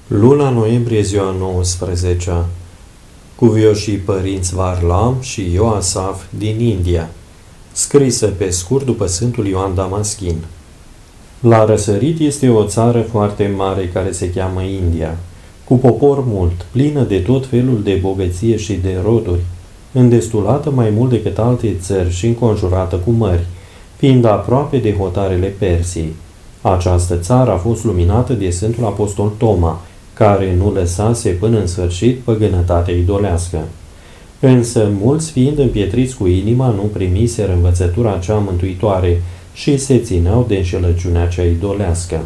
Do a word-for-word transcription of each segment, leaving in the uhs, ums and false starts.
Luna noiembrie, ziua nouăsprezecea. Cuvioșii părinți Varlam și Ioasaf din India. Scrisă pe scurt după Sfântul Ioan Damaschin. La răsărit este o țară foarte mare care se cheamă India, cu popor mult, plină de tot felul de bogăție și de roduri, îndestulată mai mult decât alte țări și înconjurată cu mări, fiind aproape de hotarele Persiei. Această țară a fost luminată de Sfântul Apostol Toma, care nu lăsase până în sfârșit păgânătatea idolească. Însă mulți, fiind împietriți cu inima, nu primiseră învățătura cea mântuitoare și se țineau de înșelăciunea cea idolească.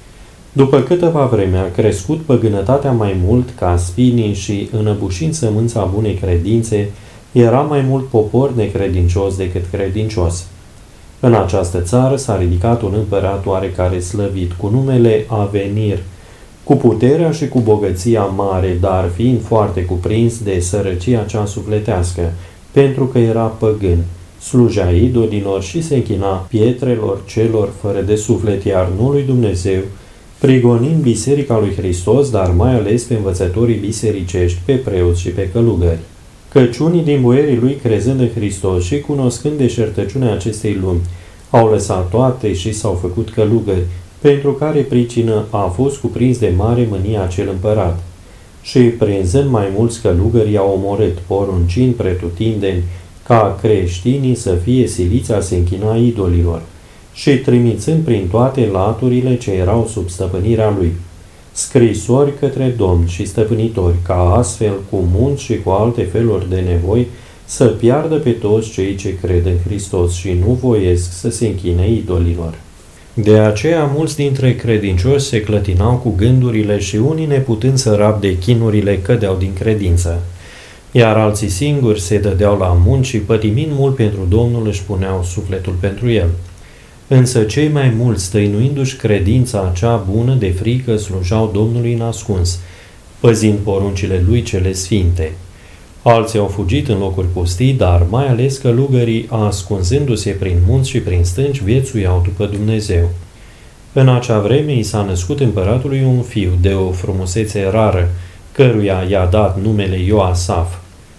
După câteva vreme a crescut păgânătatea mai mult ca spinii și, înăbușind sămânța bunei credințe, era mai mult popor necredincios decât credincios. În această țară s-a ridicat un împărat oarecare slăvit, cu numele Avenir, cu puterea și cu bogăția mare, dar fiind foarte cuprins de sărăcia cea sufletească, pentru că era păgân, slujea idolilor și se închina pietrelor celor fără de suflet, iar nu lui Dumnezeu, prigonind biserica lui Hristos, dar mai ales pe învățătorii bisericești, pe preoți și pe călugări. Căci unii din boierii lui, crezând în Hristos și cunoscând deșertăciunea acestei lumi, au lăsat toate și s-au făcut călugări, pentru care pricină a fost cuprins de mare mânie acel împărat. Și prinzând mai mulți călugări i-au omorât, poruncind pretutindeni ca creștinii să fie siliți a se închina idolilor și trimițând prin toate laturile ce erau sub stăpânirea lui scrisori către domni și stăpânitori, ca astfel, cu munți și cu alte feluri de nevoi, să piardă pe toți cei ce cred în Hristos și nu voiesc să se închine idolilor. De aceea mulți dintre credincioși se clătinau cu gândurile și unii, neputând să rabde chinurile, cădeau din credință, iar alții singuri se dădeau la munci și, pătimind mult pentru Domnul, își puneau sufletul pentru el. Însă cei mai mulți, stăinuindu-și credința cea bună, de frică slujau Domnului înascuns, păzind poruncile lui cele sfinte. Alții au fugit în locuri pustii, dar mai ales călugării, ascunzându-se prin munți și prin stânci, viețuiau după Dumnezeu. În acea vreme i s-a născut împăratului un fiu de o frumusețe rară, căruia i-a dat numele Ioasaf.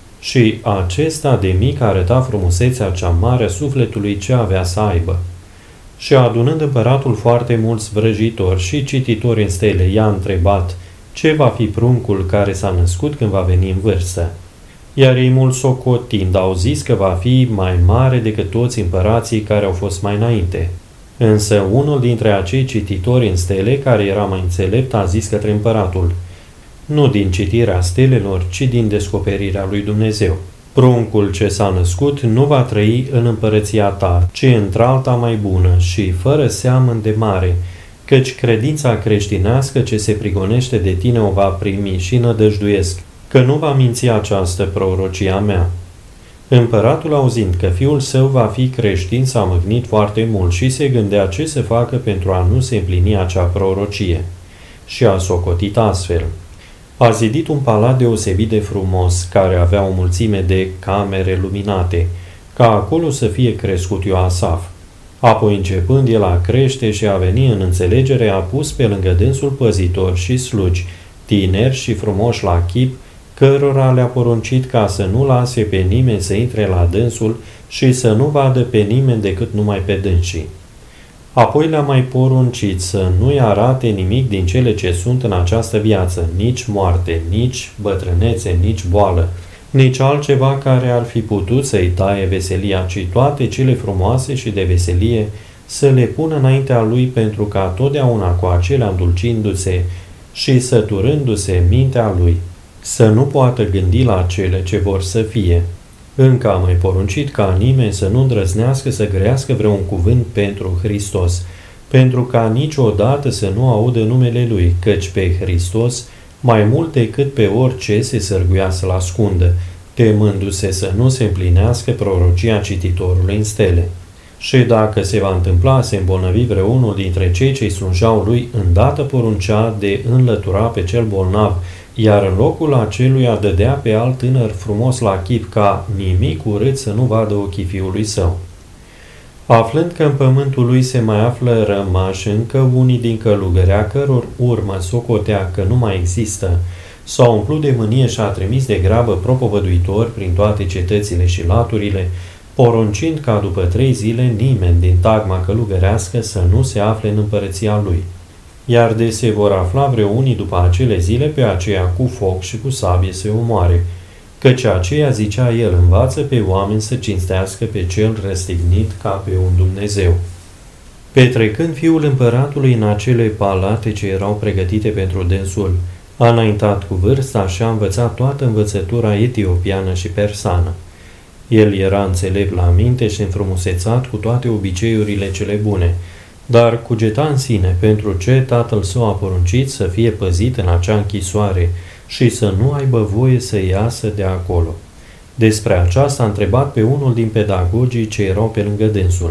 Și acesta de mic arăta frumusețea cea mare a sufletului ce avea să aibă. Și adunând împăratul foarte mulți vrăjitori și cititori în stele, i-a întrebat ce va fi pruncul care s-a născut când va veni în vârstă. Iar ei mult socotind au zis că va fi mai mare decât toți împărații care au fost mai înainte. Însă unul dintre acei cititori în stele, care era mai înțelept, a zis către împăratul: nu din citirea stelelor, ci din descoperirea lui Dumnezeu. Pruncul ce s-a născut nu va trăi în împărăția ta, ci într-alta mai bună și fără seamăn de mare, căci credința creștinească ce se prigonește de tine o va primi și nădăjduiesc că nu va minți această prorocia mea. Împăratul, auzind că fiul său va fi creștin, s-a mâhnit foarte mult și se gândea ce să facă pentru a nu se împlini acea prorocie. Și a socotit astfel. A zidit un palat deosebit de frumos, care avea o mulțime de camere luminate, ca acolo să fie crescut Ioasaf. Apoi, începând el a crește și a veni în înțelegere, a pus pe lângă dânsul păzitori și slugi, tineri și frumoși la chip, cărora le-a poruncit ca să nu lase pe nimeni să intre la dânsul și să nu vadă pe nimeni decât numai pe dânsii. Apoi le-a mai poruncit să nu-i arate nimic din cele ce sunt în această viață, nici moarte, nici bătrânețe, nici boală, nici altceva care ar fi putut să-i taie veselia, ci toate cele frumoase și de veselie să le pună înaintea lui, pentru ca totdeauna cu acelea îndulcindu-se și săturându-se mintea lui, să nu poată gândi la cele ce vor să fie. Încă a mai poruncit ca nimeni să nu îndrăznească să grească vreun cuvânt pentru Hristos, pentru ca niciodată să nu audă numele lui, căci pe Hristos, mai mult decât pe orice, se sârguia să-l ascundă, temându-se să nu se împlinească prorocia cititorului în stele. Și dacă se va întâmpla să îmbolnăvi vreunul dintre cei ce-i slujau lui, îndată poruncea de înlătura pe cel bolnav, iar în locul aceluia dădea pe alt tânăr frumos la chip, ca nimic urât să nu vadă ochii fiului său. Aflând că în pământul lui se mai află rămași încă unii din călugări, a căror urmă socotea că nu mai există, s-a umplut de mânie și a trimis de grabă propovăduitori prin toate cetățile și laturile, poruncind ca după trei zile nimeni din tagma călugărească să nu se afle în împărăția lui. Iar de se vor afla vreo unii după acele zile, pe aceea cu foc și cu sabie se omoare, căci aceea, zicea el, învață pe oameni să cinstească pe cel răstignit ca pe un Dumnezeu. Petrecând fiul împăratului în acele palate ce erau pregătite pentru dânsul, a înaintat cu vârsta și a învățat toată învățătura etiopiană și persană. El era înțelept la minte și înfrumusețat cu toate obiceiurile cele bune, dar cugeta în sine pentru ce tatăl său a poruncit să fie păzit în acea închisoare și să nu aibă voie să iasă de acolo. Despre aceasta a întrebat pe unul din pedagogii ce erau pe lângă dânsul.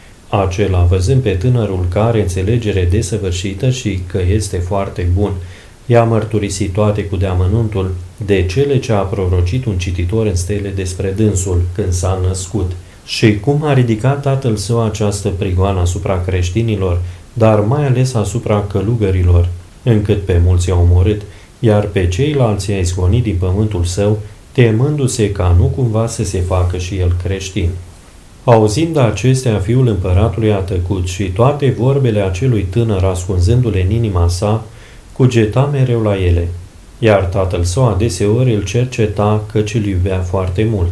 Acela, văzând pe tânărul care înțelegere desăvârșită și că este foarte bun, i-a mărturisit toate cu deamănuntul de cele ce a prorocit un cititor în stele despre dânsul când s-a născut și cum a ridicat tatăl său această prigoană asupra creștinilor, dar mai ales asupra călugărilor, încât pe mulți i-a omorât, iar pe ceilalți i-a izgonit din pământul său, temându-se ca nu cumva să se facă și el creștin. Auzind acestea, fiul împăratului a tăcut și toate vorbele acelui tânăr ascunzându-le în inima sa, cugeta mereu la ele, iar tatăl său adeseori îl cerceta căci îl iubea foarte mult.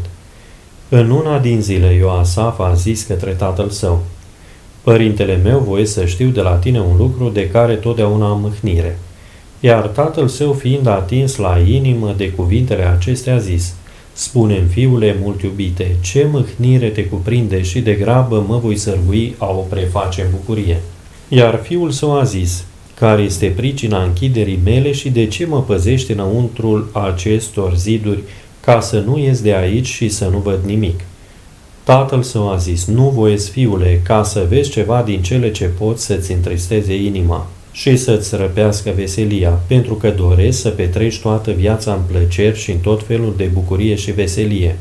În una din zile, Ioasaf a zis către tatăl său: Părintele meu, voie să știu de la tine un lucru de care totdeauna am mâhnire. Iar tatăl său, fiind atins la inimă de cuvintele acestea, a zis: Spune-mi, fiule mult iubite, ce mâhnire te cuprinde și de grabă mă voi sărbui a o preface în bucurie. Iar fiul său a zis: Care este pricina închiderii mele și de ce mă păzești înăuntrul acestor ziduri, ca să nu ies de aici și să nu văd nimic? Tatăl său a zis: Nu voiesc, fiule, ca să vezi ceva din cele ce pot să-ți întristeze inima și să-ți răpească veselia, pentru că doresc să petreci toată viața în plăceri și în tot felul de bucurie și veselie.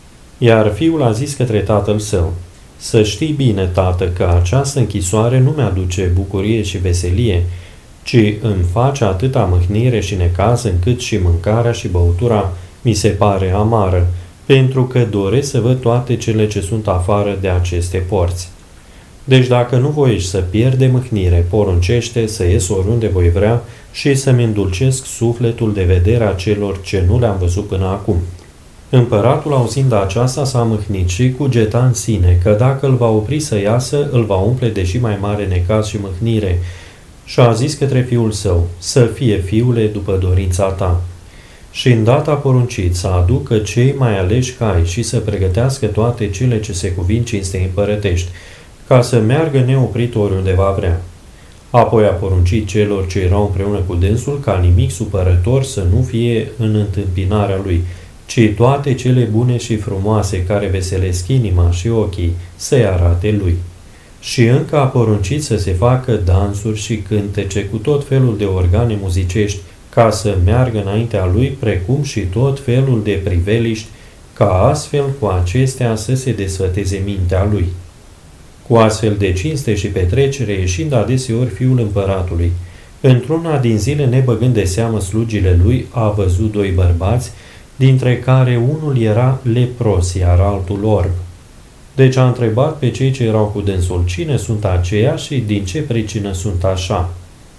Iar fiul a zis către tatăl său: Să știi bine, tată, că această închisoare nu mi-aduce bucurie și veselie, ci îmi face atâta mâhnire și necaz încât și mâncarea și băutura mi se pare amară, pentru că doresc să văd toate cele ce sunt afară de aceste porți. Deci dacă nu voiești să pierd de mâhnire, poruncește să ies oriunde voi vrea și să-mi îndulcesc sufletul de vederea celor ce nu le-am văzut până acum. Împăratul, auzind aceasta, s-a mâhnit și cugeta în sine că dacă îl va opri să iasă, îl va umple de și mai mare necaz și mâhnire, și a zis către fiul său: Să fie, fiule, după dorința ta. Și îndată a poruncit să aducă cei mai aleși cai și să pregătească toate cele ce se cuvin cinstei împărătești, ca să meargă neoprit oriunde va vrea. Apoi a poruncit celor ce erau împreună cu dânsul ca nimic supărător să nu fie în întâmpinarea lui, ci toate cele bune și frumoase care veselesc inima și ochii să-i arate lui. Și încă a poruncit să se facă dansuri și cântece cu tot felul de organe muzicești, ca să meargă înaintea lui, precum și tot felul de priveliști, ca astfel cu acestea să se desfăteze mintea lui. Cu astfel de cinste și petrecere, ieșind adeseori fiul împăratului, într-una din zile, nebăgând de seamă slugile lui, a văzut doi bărbați, dintre care unul era lepros, iar altul orb. Deci a întrebat pe cei ce erau cu dânsul: Cine sunt aceia și din ce pricină sunt așa?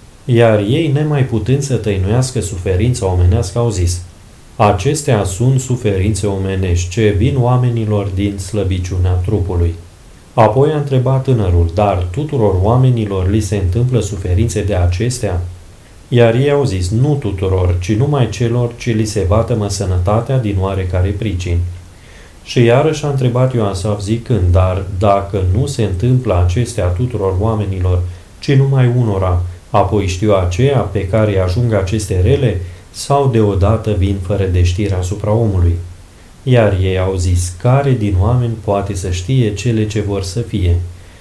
Iar ei, nemai putând să tăinuiască suferința omenească, au zis: Acestea sunt suferințe omenești, ce vin oamenilor din slăbiciunea trupului. Apoi a întrebat tânărul: Dar tuturor oamenilor li se întâmplă suferințe de acestea? Iar ei au zis: Nu tuturor, ci numai celor ce li se vatămă sănătatea din oarecare pricini. Și iarăși a întrebat Ioasaf zicând: Dar dacă nu se întâmplă acestea tuturor oamenilor, ci numai unora, apoi știu aceea pe care îi ajung aceste rele, sau deodată vin fără de știre asupra omului? Iar ei au zis: Care din oameni poate să știe cele ce vor să fie?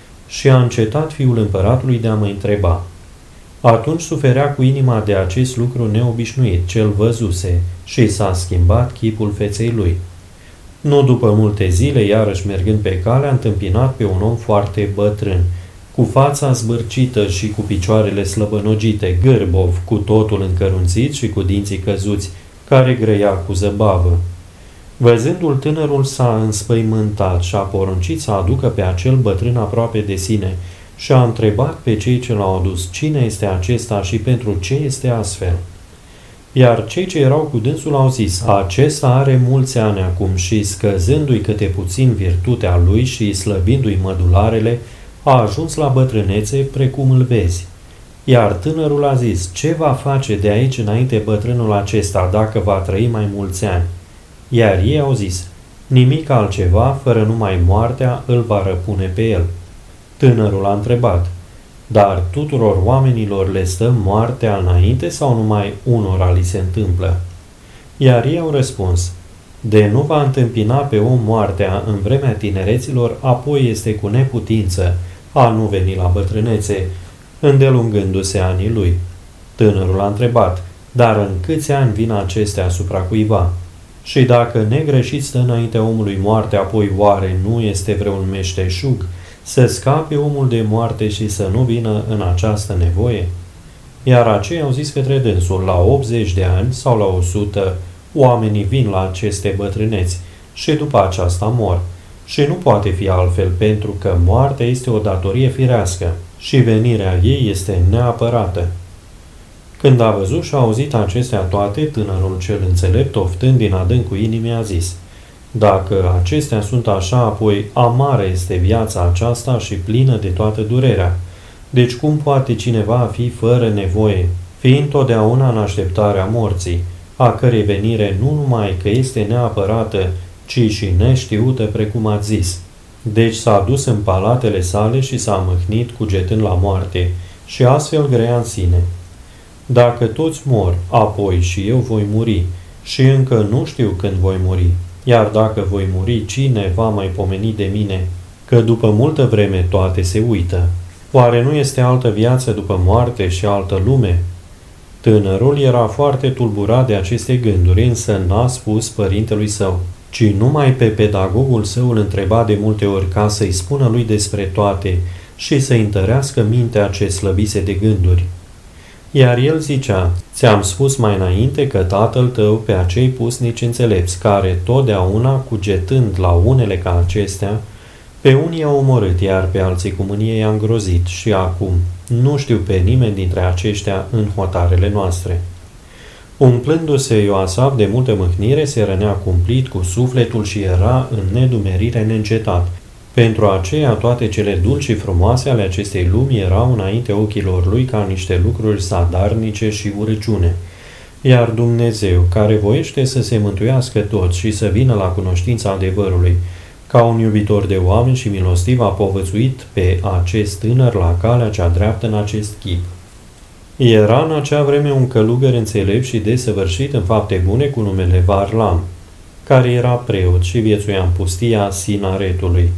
Și a încetat fiul împăratului de a mă întreba. Atunci suferea cu inima de acest lucru neobișnuit, ce-l văzuse, și s-a schimbat chipul feței lui. Nu după multe zile, iarăși mergând pe cale, a întâmpinat pe un om foarte bătrân, cu fața zbârcită și cu picioarele slăbănogite, gârbov, cu totul încărunțit și cu dinții căzuți, care grăia cu zăbavă. Văzându-l, tânărul s-a înspăimântat și a poruncit să aducă pe acel bătrân aproape de sine și a întrebat pe cei ce l-au adus cine este acesta și pentru ce este astfel. Iar cei ce erau cu dânsul au zis, acesta are mulți ani acum și, scăzându-i câte puțin virtutea lui și slăbindu-i mădularele, a ajuns la bătrânețe precum îl vezi. Iar tânărul a zis, ce va face de aici înainte bătrânul acesta dacă va trăi mai mulți ani? Iar ei au zis, nimic altceva, fără numai moartea, îl va răpune pe el. Tânărul a întrebat, dar tuturor oamenilor le stă moartea înainte sau numai unora li se întâmplă? Iar ei au răspuns, de nu va întâmpina pe om moartea în vremea tinereților, apoi este cu neputință a nu veni la bătrânețe, îndelungându-se anii lui. Tânărul a întrebat, dar în câți ani vin acestea asupra cuiva? Și dacă negreșit stă înaintea omului moarte, apoi oare nu este vreun meșteșug să scape omul de moarte și să nu vină în această nevoie? Iar aceia au zis către dânsul, la optzeci de ani sau la o sută, oamenii vin la aceste bătrâneți și după aceasta mor. Și nu poate fi altfel, pentru că moartea este o datorie firească și venirea ei este neapărată. Când a văzut și a auzit acestea toate, tânărul cel înțelept, oftând din adâncul inimii, a zis, dacă acestea sunt așa, apoi amară este viața aceasta și plină de toată durerea. Deci cum poate cineva fi fără nevoie, fiind totdeauna în așteptarea morții, a cărei venire nu numai că este neapărată, ci și neștiută, precum ați zis. Deci s-a dus în palatele sale și s-a mâhnit cugetând la moarte și astfel grea în sine. Dacă toți mor, apoi și eu voi muri și încă nu știu când voi muri. Iar dacă voi muri, cine va mai pomeni de mine? Că după multă vreme toate se uită. Oare nu este altă viață după moarte și altă lume? Tânărul era foarte tulburat de aceste gânduri, însă n-a spus părintelui său, ci numai pe pedagogul său îl întreba de multe ori ca să-i spună lui despre toate și să-i întărească mintea ce slăbise de gânduri. Iar el zicea, ți-am spus mai înainte că tatăl tău pe acei pusnici înțelepți, care totdeauna, cugetând la unele ca acestea, pe unii i-a omorât, iar pe alții cu mânie i-a îngrozit și acum nu știu pe nimeni dintre aceștia în hotarele noastre. Umplându-se Ioasaf de multă mâhnire, se rănea cumplit cu sufletul și era în nedumerire neîncetat. Pentru aceea toate cele dulci și frumoase ale acestei lumi erau înainte ochilor lui ca niște lucruri sadarnice și urăciune. Iar Dumnezeu, care voiește să se mântuiască toți și să vină la cunoștința adevărului, ca un iubitor de oameni și milostiv, a povățuit pe acest tânăr la calea cea dreaptă în acest chip. Era în acea vreme un călugăr înțelept și desăvârșit în fapte bune cu numele Varlam, care era preot și viețuia în pustia Sinaretului.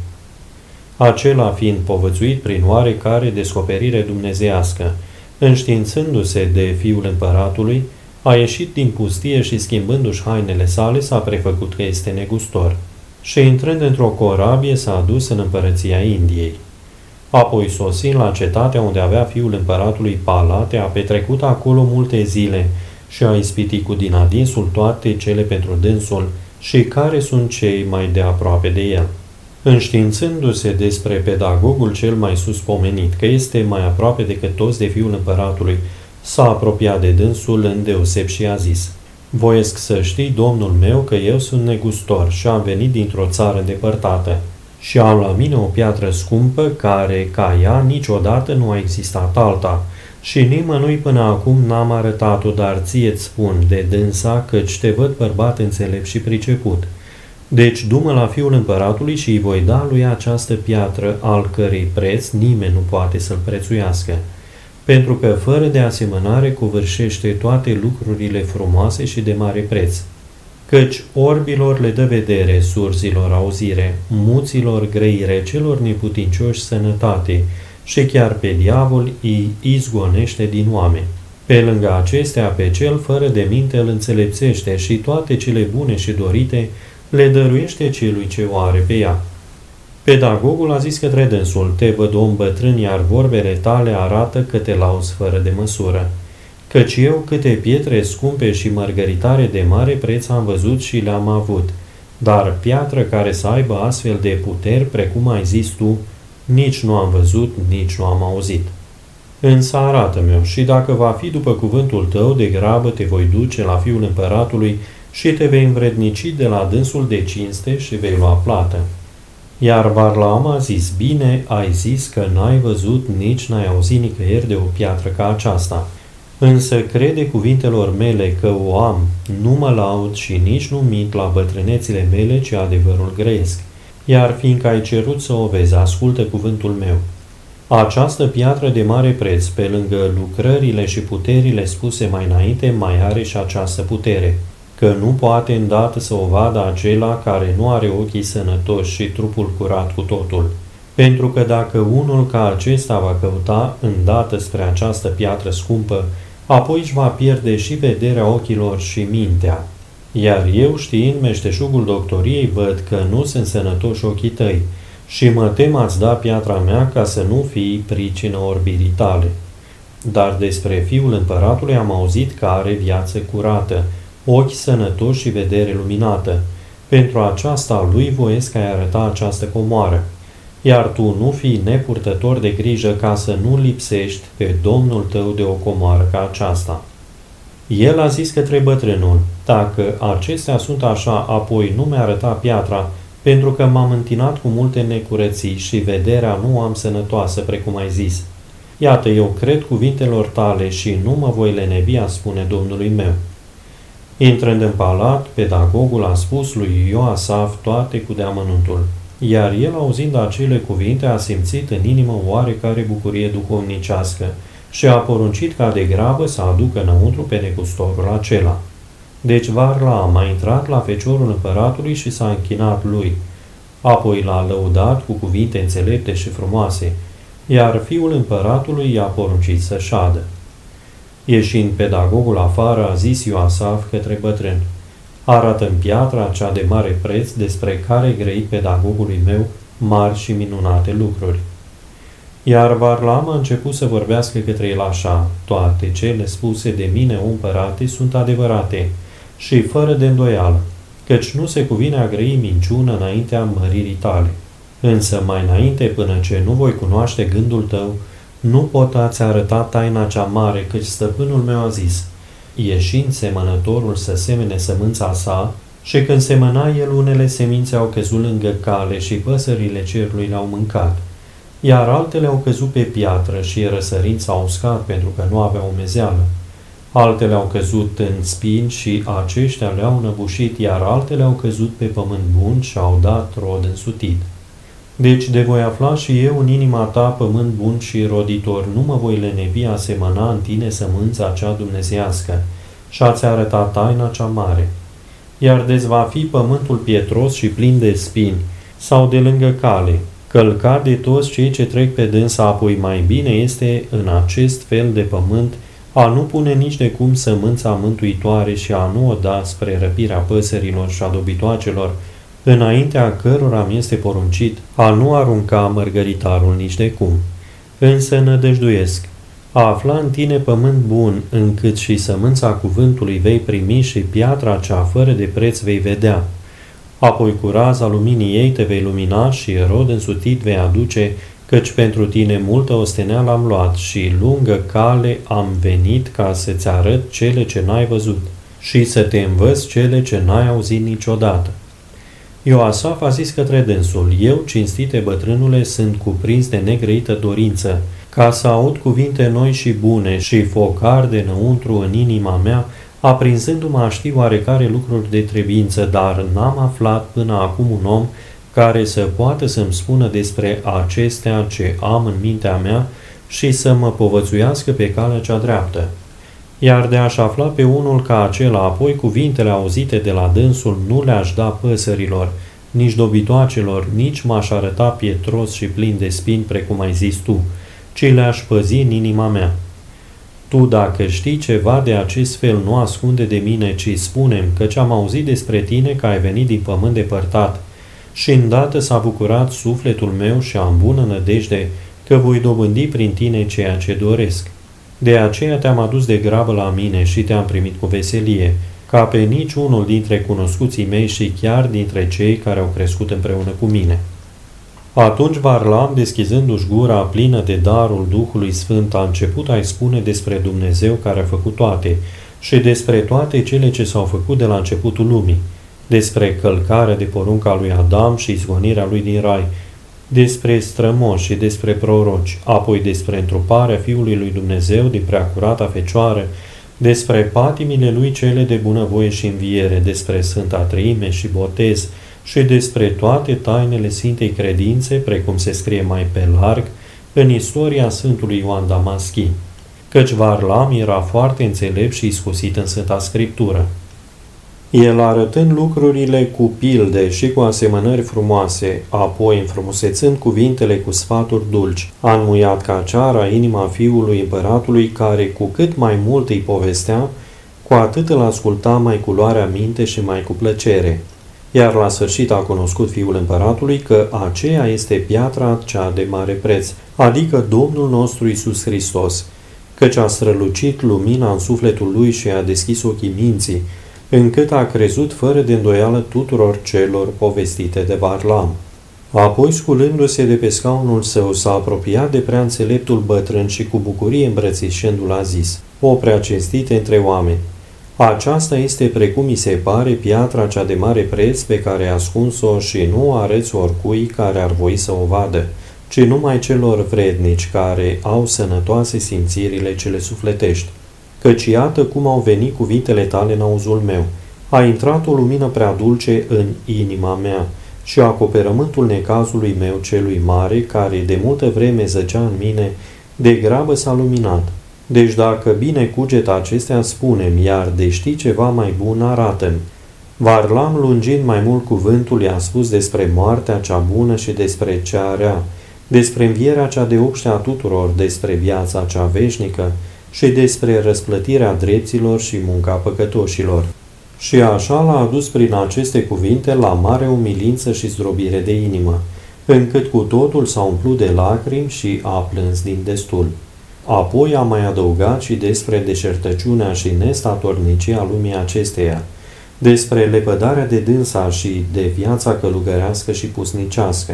Acela fiind povățuit prin oarecare descoperire dumnezeiască, înștiințându-se de fiul împăratului, a ieșit din pustie și schimbându-și hainele sale s-a prefăcut că este negustor și intrând într-o corabie s-a dus în împărăția Indiei. Apoi, sosind la cetatea unde avea fiul împăratului palate, a petrecut acolo multe zile și a ispitit cu din adinsul toate cele pentru dânsul și care sunt cei mai de aproape de el. Înștiințându-se despre pedagogul cel mai sus pomenit, că este mai aproape decât toți de fiul împăratului, s-a apropiat de dânsul îndeoseb și a zis, voiesc să știi, domnul meu, că eu sunt negustor și am venit dintr-o țară îndepărtată și am la mine o piatră scumpă care, ca ea, niciodată nu a existat alta și nimănui până acum n-am arătat-o, dar ție-ți spun de dânsa, căci te văd bărbat înțelept și priceput. Deci du-mă la fiul împăratului și îi voi da lui această piatră, al cărei preț nimeni nu poate să-l prețuiască, pentru că fără de asemănare covârșește toate lucrurile frumoase și de mare preț. Căci orbilor le dă vedere, surzilor auzire, muților grăire, celor neputincioși sănătate și chiar pe diavol îi izgonește din oameni. Pe lângă acestea, pe cel fără de minte îl înțelepțește și toate cele bune și dorite le dăruiește celui ce o are pe ea. Pedagogul a zis către dânsul: te văd om bătrân, iar vorbele tale arată că te lauzi fără de măsură. Căci eu câte pietre scumpe și mărgăritare de mare preț am văzut și le-am avut, dar piatră care să aibă astfel de puteri, precum ai zis tu, nici nu am văzut, nici nu am auzit. Însă arată-mi-o și dacă va fi după cuvântul tău, de grabă te voi duce la fiul împăratului și te vei învrednici de la dânsul de cinste și vei lua plată. Iar Varlaam a zis: bine ai zis că n-ai văzut, nici n-ai auzit nicăieri de o piatră ca aceasta. Însă crede cuvintelor mele că o am, nu mă laud și nici nu mint la bătrânețile mele, ci adevărul grăiesc. Iar fiindcă ai cerut să o vezi, ascultă cuvântul meu. Această piatră de mare preț, pe lângă lucrările și puterile spuse mai înainte, mai are și această putere, că nu poate îndată să o vadă acela care nu are ochii sănătoși și trupul curat cu totul. Pentru că dacă unul ca acesta va căuta îndată spre această piatră scumpă, apoi își va pierde și vederea ochilor și mintea. Iar eu, știind meșteșugul doctoriei, văd că nu sunt sănătoși ochii tăi și mă tem a-ți da piatra mea ca să nu fii pricină orbirii tale. Dar despre fiul împăratului am auzit că are viață curată, ochi sănătoși și vedere luminată. Pentru aceasta lui voiesc ai arăta această comoară. Iar tu nu fii nepurtător de grijă ca să nu lipsești pe Domnul tău de o comoară ca aceasta. El a zis către bătrânul: dacă acestea sunt așa, apoi nu mi-a arătat piatra, pentru că m-am întinat cu multe necurății și vederea nu am sănătoasă, precum ai zis. Iată, eu cred cuvintelor tale și nu mă voi lenevi a spune Domnului meu. Intrând în palat, pedagogul a spus lui Ioasaf toate cu deamănuntul. Iar el, auzind acele cuvinte, a simțit în inimă oarecare bucurie duhovnicească și a poruncit ca de grabă să aducă înăuntru pe negustorul acela. Deci Varlaam a intrat la feciorul împăratului și s-a închinat lui. Apoi l-a lăudat cu cuvinte înțelepte și frumoase, iar fiul împăratului i-a poruncit să șadă. Ieșind pedagogul afară, a zis Ioasaf către bătrân: arată-mi piatra cea de mare preț despre care ai grăit pedagogului meu mari și minunate lucruri. Iar Varlaam a început să vorbească către el așa: toate cele spuse de mine, o împărate, sunt adevărate și fără de îndoială, căci nu se cuvine a grăi minciună înaintea măririi tale. Însă mai înainte, până ce nu voi cunoaște gândul tău, nu pot a-ți arăta taina cea mare, căci stăpânul meu a zis: ieșind semănătorul să semene sămânța sa, și când semăna el, unele semințe au căzut lângă cale și păsările cerului le-au mâncat, iar altele au căzut pe piatră și răsărind s-au uscat pentru că nu aveau umezeală. Altele au căzut în spini și aceștia le-au înăbușit, iar altele au căzut pe pământ bun și au dat rod însutit. Deci de voi afla și eu în inima ta pământ bun și roditor, nu mă voi lenevi a semăna în tine sămânța cea dumnezeiască și a-ți arăta taina cea mare. Iar deci va fi pământul pietros și plin de spini, sau de lângă cale, călcat de toți cei ce trec pe dânsa, apoi mai bine este în acest fel de pământ a nu pune nici de cum sămânța mântuitoare și a nu o da spre răpirea păsărilor și a dobitoacelor, înaintea cărora mi este poruncit a nu arunca mărgăritarul nici de cum. Însă nădăjduiesc a afla în tine pământ bun, încât și sămânța cuvântului vei primi și piatra cea fără de preț vei vedea. Apoi cu raza luminii ei te vei lumina și rod însutit vei aduce, căci pentru tine multă osteneală am luat și lungă cale am venit ca să-ți arăt cele ce n-ai văzut și să te învăț cele ce n-ai auzit niciodată. Ioasaf a zis către dânsul: eu, cinstite bătrânule, sunt cuprins de negrăită dorință, ca să aud cuvinte noi și bune și foc arde înăuntru în inima mea, aprinzându-mă a ști oarecare lucruri de trebuință, dar n-am aflat până acum un om care să poată să-mi spună despre acestea ce am în mintea mea și să mă povățuiască pe calea cea dreaptă. Iar de a-și afla pe unul ca acela, apoi cuvintele auzite de la dânsul nu le-aș da păsărilor, nici dobitoacelor, nici m-aș arăta pietros și plin de spini, precum ai zis tu, ci le-aș păzi în inima mea. Tu, dacă știi ceva de acest fel, nu ascunde de mine, ci spune-mi, căci am auzit despre tine că ai venit din pământ depărtat. Și îndată s-a bucurat sufletul meu și am bună nădejde că voi dobândi prin tine ceea ce doresc. De aceea te-am adus de grabă la mine și te-am primit cu veselie, ca pe niciunul dintre cunoscuții mei și chiar dintre cei care au crescut împreună cu mine. Atunci Varlam, deschizându-și gura plină de darul Duhului Sfânt, a început a-i spune despre Dumnezeu care a făcut toate și despre toate cele ce s-au făcut de la începutul lumii, despre călcarea de porunca lui Adam și izgonirea lui din rai, despre strămoși și despre proroci, apoi despre întruparea Fiului lui Dumnezeu din preacurata Fecioară, despre patimile lui cele de bunăvoie și înviere, despre Sfânta Treime și botez și despre toate tainele Sfintei Credințe, precum se scrie mai pe larg în istoria Sfântului Ioan Damaschin, căci Varlam era foarte înțelept și iscusit în Sfânta Scriptură. El, arătând lucrurile cu pilde și cu asemănări frumoase, apoi înfrumusețând cuvintele cu sfaturi dulci, a înmuiat ca ceara inima fiului împăratului, care cu cât mai mult îi povestea, cu atât îl asculta mai cu luarea minte și mai cu plăcere. Iar la sfârșit a cunoscut fiul împăratului că aceea este piatra cea de mare preț, adică Domnul nostru Iisus Hristos, căci a strălucit lumina în sufletul lui și a deschis ochii minții, încât a crezut fără de îndoială tuturor celor povestite de Varlam. Apoi, sculându-se de pe scaunul său, s-a apropiat de prea înțeleptul bătrân și cu bucurie îmbrățișându-l a zis: O prea cinstite între oameni, aceasta este, precum mi se pare, piatra cea de mare preț pe care ai ascuns-o și nu o arăți oricui care ar voi să o vadă, ci numai celor vrednici care au sănătoase simțirile cele sufletești. Căci iată cum au venit cuvintele tale în auzul meu. A intrat o lumină prea dulce în inima mea și acoperământul necazului meu celui mare, care de multă vreme zăcea în mine, de grabă s-a luminat. Deci dacă bine cuget acestea, spune-mi, iar de știi ceva mai bun, arată-mi. Varlam, lungind mai mult cuvântul, i-a spus despre moartea cea bună și despre cea rea, despre învierea cea de obște a tuturor, despre viața cea veșnică și despre răsplătirea drepților și munca păcătoșilor. Și așa l-a adus prin aceste cuvinte la mare umilință și zdrobire de inimă, încât cu totul s-a umplut de lacrimi și a plâns din destul. Apoi a mai adăugat și despre deșertăciunea și nestatornicia lumii acesteia, despre lepădarea de dânsa și de viața călugărească și pusnicească.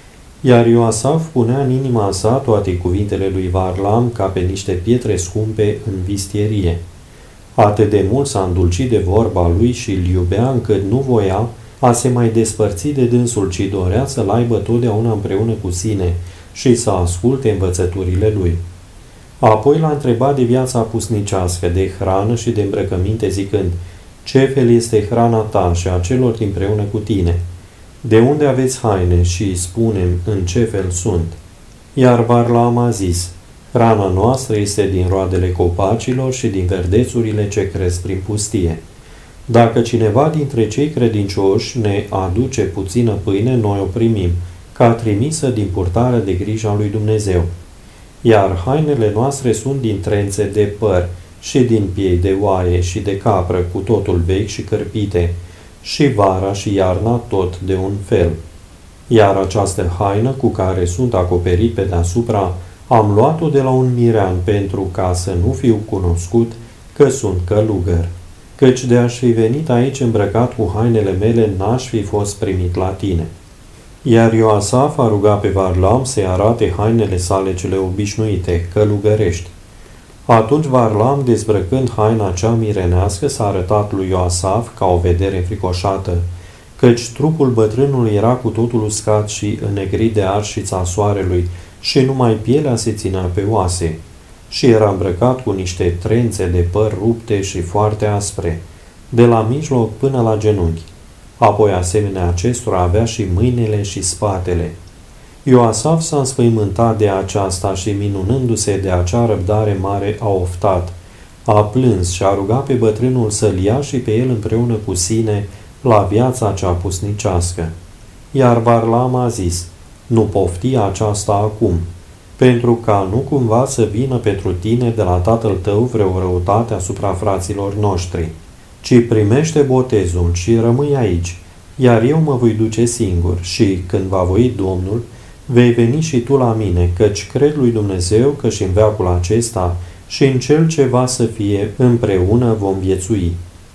Iar Ioasaf punea în inima sa toate cuvintele lui Varlam ca pe niște pietre scumpe în vistierie. Atât de mult s-a îndulcit de vorba lui și îl iubea încât nu voia a se mai despărți de dânsul, ci dorea să-l aibă totdeauna împreună cu sine și să asculte învățăturile lui. Apoi l-a întrebat de viața pusnicească, de hrană și de îmbrăcăminte, zicând: Ce fel este hrana ta și a celor împreună cu tine? De unde aveți haine și spune-mi în ce fel sunt? Iar Varlam a zis: Hrana noastră este din roadele copacilor și din verdețurile ce cresc prin pustie. Dacă cineva dintre cei credincioși ne aduce puțină pâine, noi o primim, ca trimisă din purtarea de grijă a lui Dumnezeu. Iar hainele noastre sunt din trențe de păr și din piei de oaie și de capră, cu totul vechi și cărpite, și vara și iarna tot de un fel. Iar această haină cu care sunt acoperit pe deasupra, am luat-o de la un mirean pentru ca să nu fiu cunoscut că sunt călugăr. Căci de aș fi venit aici îmbrăcat cu hainele mele, n-aș fi fost primit la tine. Iar Ioasaf a rugat pe Varlam să-i arate hainele sale cele obișnuite, călugărești. Atunci Varlam, dezbrăcând haina cea mirenească, s-a arătat lui Ioasaf ca o vedere înfricoșată, căci trupul bătrânului era cu totul uscat și înnegrit de arșița soarelui și numai pielea se ținea pe oase, și era îmbrăcat cu niște trențe de păr rupte și foarte aspre, de la mijloc până la genunchi. Apoi, asemenea acestora, avea și mâinile și spatele. Ioasaf s-a înspăimântat de aceasta și, minunându-se de acea răbdare mare, a oftat, a plâns și a rugat pe bătrânul să-l ia și pe el împreună cu sine la viața cea pusnicească. Iar Varlam a zis: Nu pofti aceasta acum. pentru ca nu cumva să vină pentru tine de la tatăl tău vreo răutate asupra fraților noștri, ci primește botezul și rămâi aici, iar eu mă voi duce singur și, când va voi Domnul, vei veni și tu la mine, căci cred lui Dumnezeu că și în veacul acesta și în cel ce va să fie împreună vom viețui.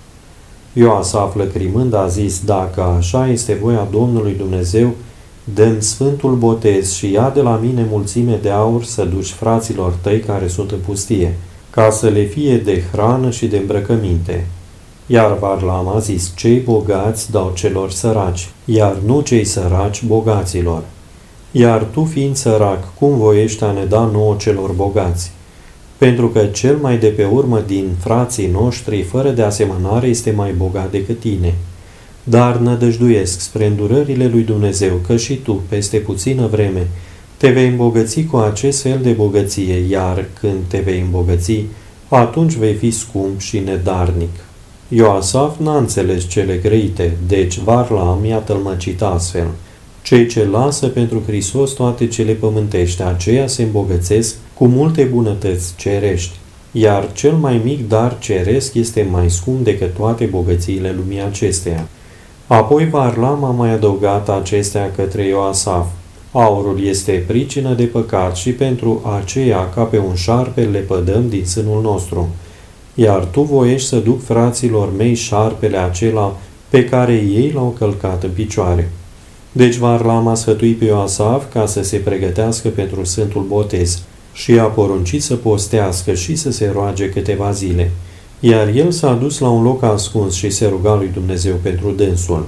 Ioasaf, lăcrimând, a zis: dacă așa este voia Domnului Dumnezeu, dă-mi sfântul botez și ia de la mine mulțime de aur să duci fraților tăi care sunt în pustie, ca să le fie de hrană și de îmbrăcăminte. Iar Varlam a zis: cei bogați dau celor săraci, iar nu cei săraci bogaților. Iar tu, fiind sărac, cum voiești a ne da nouă celor bogați? Pentru că cel mai de pe urmă din frații noștri, fără de asemănare, este mai bogat decât tine. Dar nădăjduiesc spre îndurările lui Dumnezeu că și tu, peste puțină vreme, te vei îmbogăți cu acest fel de bogăție, iar când te vei îmbogăți, atunci vei fi scump și nedarnic. Ioasaf n-a înțeles cele grăite, deci Varlam i-a tălmăcit astfel: cei ce lasă pentru Hristos toate cele pământești, aceia se îmbogățesc cu multe bunătăți cerești, iar cel mai mic dar ceresc este mai scump decât toate bogățiile lumii acesteia. Apoi Varlam a mai adăugat acestea către Ioasaf: aurul este pricină de păcat și pentru aceea ca pe un șarpe le pădăm din sânul nostru, iar tu voiești să duc fraților mei șarpele acela pe care ei l-au călcat în picioare. Deci Varlam a sfătuit pe Ioasaf ca să se pregătească pentru sfântul botez și a poruncit să postească și să se roage câteva zile, iar el s-a dus la un loc ascuns și se ruga lui Dumnezeu pentru dânsul.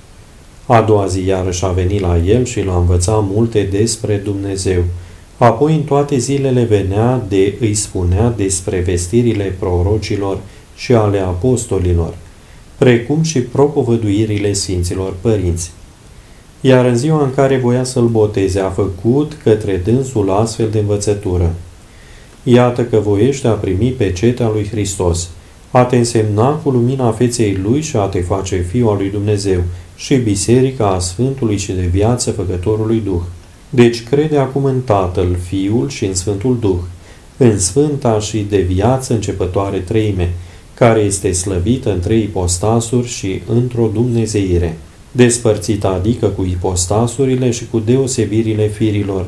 A doua zi iarăși a venit la el și l-a învățat multe despre Dumnezeu. Apoi în toate zilele venea de îi spunea despre vestirile prorocilor și ale apostolilor, precum și propovăduirile sfinților părinți. Iar în ziua în care voia să-l boteze, a făcut către dânsul astfel de învățătură: iată că voiește a primi pecetea lui Hristos, a te însemna cu lumina feței lui și a te face fiul al lui Dumnezeu și biserica a Sfântului și de viață Făcătorului Duh. Deci crede acum în Tatăl, Fiul și în Sfântul Duh, în Sfânta și de viață începătoare treime, care este slăvită în trei ipostasuri și într-o dumnezeire, despărțită adică cu ipostasurile și cu deosebirile firilor.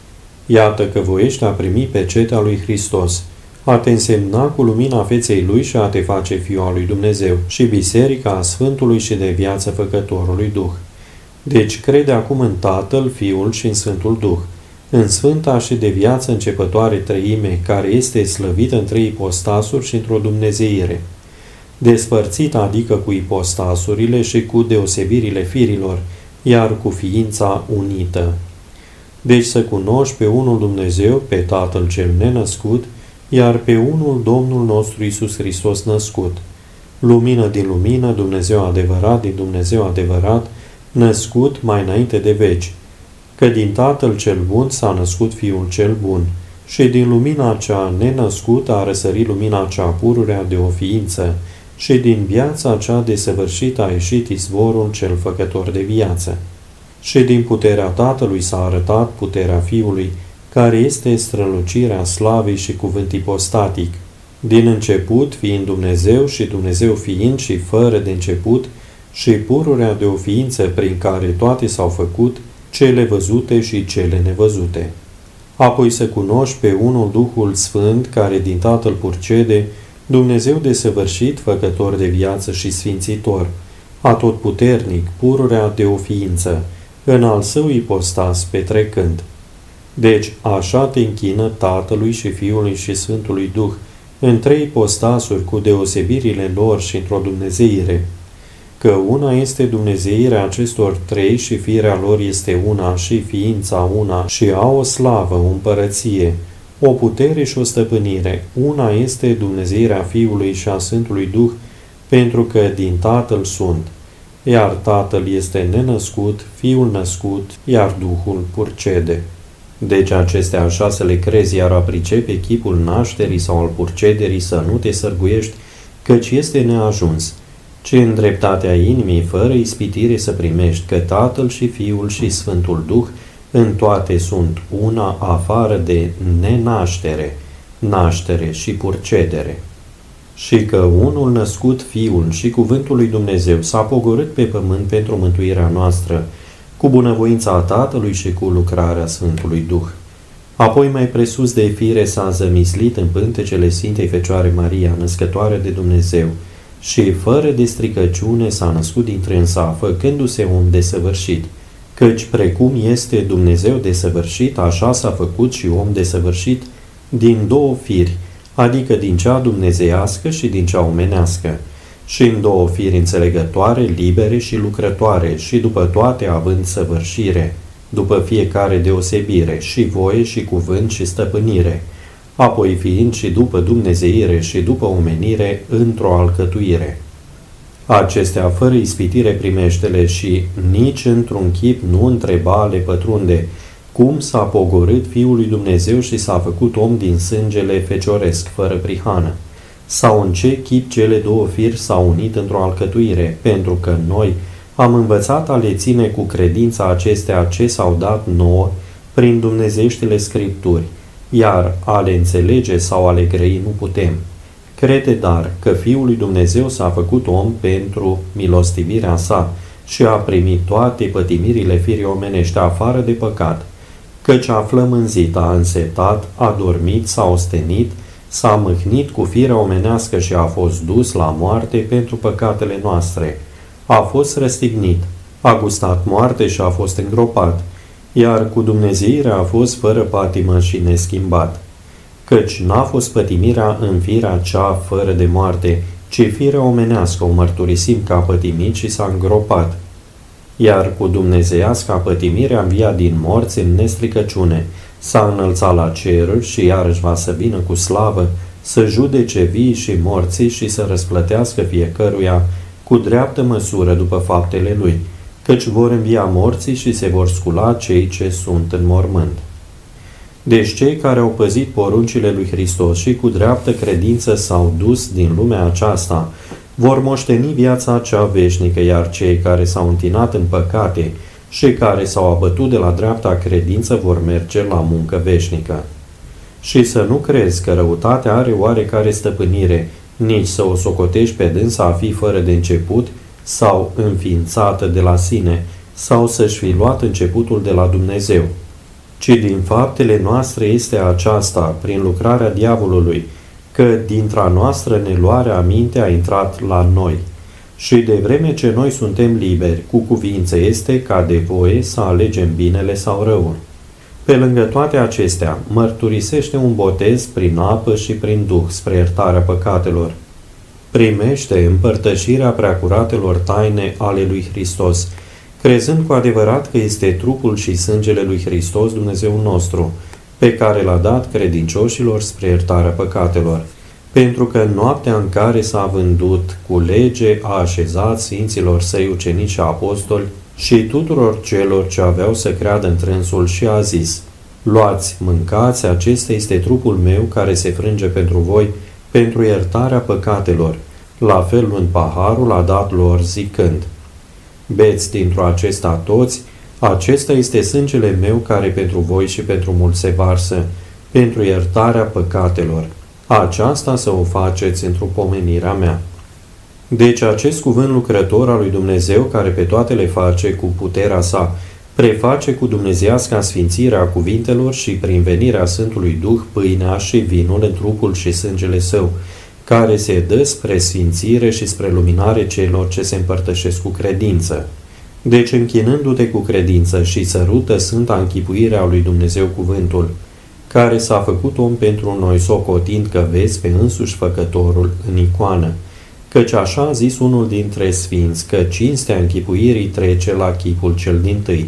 Iată că voiești a primi pecetea lui Hristos, a te însemna cu lumina feței lui și a te face fiul al lui Dumnezeu și biserica a Sfântului și de viață Făcătorului Duh. Deci crede acum în Tatăl, Fiul și în Sfântul Duh, în Sfânta și de viață începătoare treime, care este slăvită în trei ipostasuri și într-o dumnezeire, despărțită adică cu ipostasurile și cu deosebirile firilor, iar cu ființa unită. Deci să cunoști pe unul Dumnezeu, pe Tatăl cel nenăscut, iar pe unul Domnul nostru Iisus Hristos născut, lumină din lumină, Dumnezeu adevărat din Dumnezeu adevărat, născut mai înainte de veci, că din Tatăl cel bun s-a născut Fiul cel bun, și din lumina cea nenăscută a răsărit lumina cea pururea de o ființă, și din viața cea desăvârșită a ieșit izvorul cel făcător de viață. Și din puterea Tatălui s-a arătat puterea Fiului, care este strălucirea slavei și cuvânt ipostatic, din început fiind Dumnezeu și Dumnezeu fiind și fără de început, și pururea de o ființă prin care toate s-au făcut, cele văzute și cele nevăzute. Apoi să cunoști pe unul Duhul Sfânt, care din Tatăl purcede, Dumnezeu desăvârșit, făcător de viață și sfințitor, atotputernic, pururea de o ființă, în al său ipostas petrecând. Deci, așa te închină Tatălui și Fiului și Sfântului Duh, în trei ipostasuri cu deosebirile lor și într-o dumnezeire, că una este dumnezeirea acestor trei și firea lor este una și ființa una și au o slavă, o împărăție, o putere și o stăpânire. Una este dumnezeirea Fiului și a Sfântului Duh, pentru că din Tatăl sunt, iar Tatăl este nenăscut, Fiul născut, iar Duhul purcede. Deci acestea așa să le crezi, iar a pricepe chipul nașterii sau al purcederii să nu te sărguiești, căci este neajuns, ci în dreptatea inimii, fără ispitire să primești că Tatăl și Fiul și Sfântul Duh în toate sunt una afară de nenaștere, naștere și purcedere. Și că unul născut Fiul și Cuvântul lui Dumnezeu s-a pogorât pe pământ pentru mântuirea noastră, cu bunăvoința Tatălui și cu lucrarea Sfântului Duh. Apoi mai presus de fire s-a zămislit în pântecele Sfintei Fecioare Maria, născătoare de Dumnezeu, și fără de stricăciune s-a născut dintre însa, făcându-se om desăvârșit, căci precum este Dumnezeu desăvârșit, așa s-a făcut și om desăvârșit din două firi, adică din cea dumnezeiască și din cea omenească, și în două firi înțelegătoare, libere și lucrătoare, și după toate având săvârșire, după fiecare deosebire, și voie și cuvânt și stăpânire, apoi fiind și după dumnezeire și după omenire într-o alcătuire. Acestea fără ispitire primește-le și nici într-un chip nu întreba le pătrunde, cum s-a pogorât Fiul lui Dumnezeu și s-a făcut om din sângele fecioresc, fără prihană, sau în ce chip cele două firi s-au unit într-o alcătuire, pentru că noi am învățat a le ține cu credința acestea ce s-au dat nouă prin dumnezeieștile Scripturi, iar a le înțelege sau a le grăi nu putem. Crede dar că Fiul lui Dumnezeu s-a făcut om pentru milostivirea sa și a primit toate pătimirile firii omenești afară de păcat, căci a flămânzit, a însetat, a dormit, s-a ostenit, s-a mâhnit cu firea omenească și a fost dus la moarte pentru păcatele noastre. A fost răstignit, a gustat moarte și a fost îngropat, iar cu dumnezeirea a fost fără patimă și neschimbat. Căci n-a fost pătimirea în firea cea fără de moarte, ci firea omenească o mărturisim că a pătimit și s-a îngropat. Iar cu dumnezeiasca pătimirea învia din morți în nestricăciune, s-a înălțat la ceruri și iarăși va să vină cu slavă, să judece vii și morții și să răsplătească fiecăruia cu dreaptă măsură după faptele lui, căci vor învia morții și se vor scula cei ce sunt în mormânt. Deci cei care au păzit poruncile lui Hristos și cu dreaptă credință s-au dus din lumea aceasta, vor moșteni viața cea veșnică, iar cei care s-au întinat în păcate și care s-au abătut de la dreapta credință vor merge la muncă veșnică. Și să nu crezi că răutatea are oarecare stăpânire, nici să o socotești pe dânsa a fi fără de început sau înființată de la sine, sau să-și fi luat începutul de la Dumnezeu, ci din faptele noastre este aceasta, prin lucrarea diavolului, că dintre-a noastră neluarea aminte a intrat la noi. Și de vreme ce noi suntem liberi, cu cuvință este ca de voie să alegem binele sau răul. Pe lângă toate acestea, mărturisește un botez prin apă și prin Duh spre iertarea păcatelor. Primește împărtășirea preacuratelor taine ale lui Hristos, crezând cu adevărat că este trupul și sângele lui Hristos, Dumnezeu nostru, pe care l-a dat credincioșilor spre iertarea păcatelor, pentru că în noaptea în care s-a vândut cu lege a așezat sfinților săi ucenici și apostoli și tuturor celor ce aveau să creadă în trânsul și a zis: luați, mâncați, acesta este trupul meu care se frânge pentru voi, pentru iertarea păcatelor. La fel luând paharul a dat lor zicând: beți dintr-o acesta toți, acesta este sângele meu care pentru voi și pentru mulți se varsă, pentru iertarea păcatelor. Aceasta să o faceți într-o pomenirea mea. Deci acest cuvânt lucrător al lui Dumnezeu, care pe toate le face cu puterea sa, preface cu dumnezeiasca sfințirea cuvintelor și prin venirea Sfântului Duh pâinea și vinul în trupul și sângele său, care se dă spre sfințire și spre luminare celor ce se împărtășesc cu credință. Deci, închinându-te cu credință și sărută sfânta închipuire a lui Dumnezeu cuvântul, care s-a făcut om pentru noi, socotind că vezi pe însuși Făcătorul în icoană, căci așa a zis unul dintre sfinți, că cinstea închipuirii trece la chipul cel dintâi.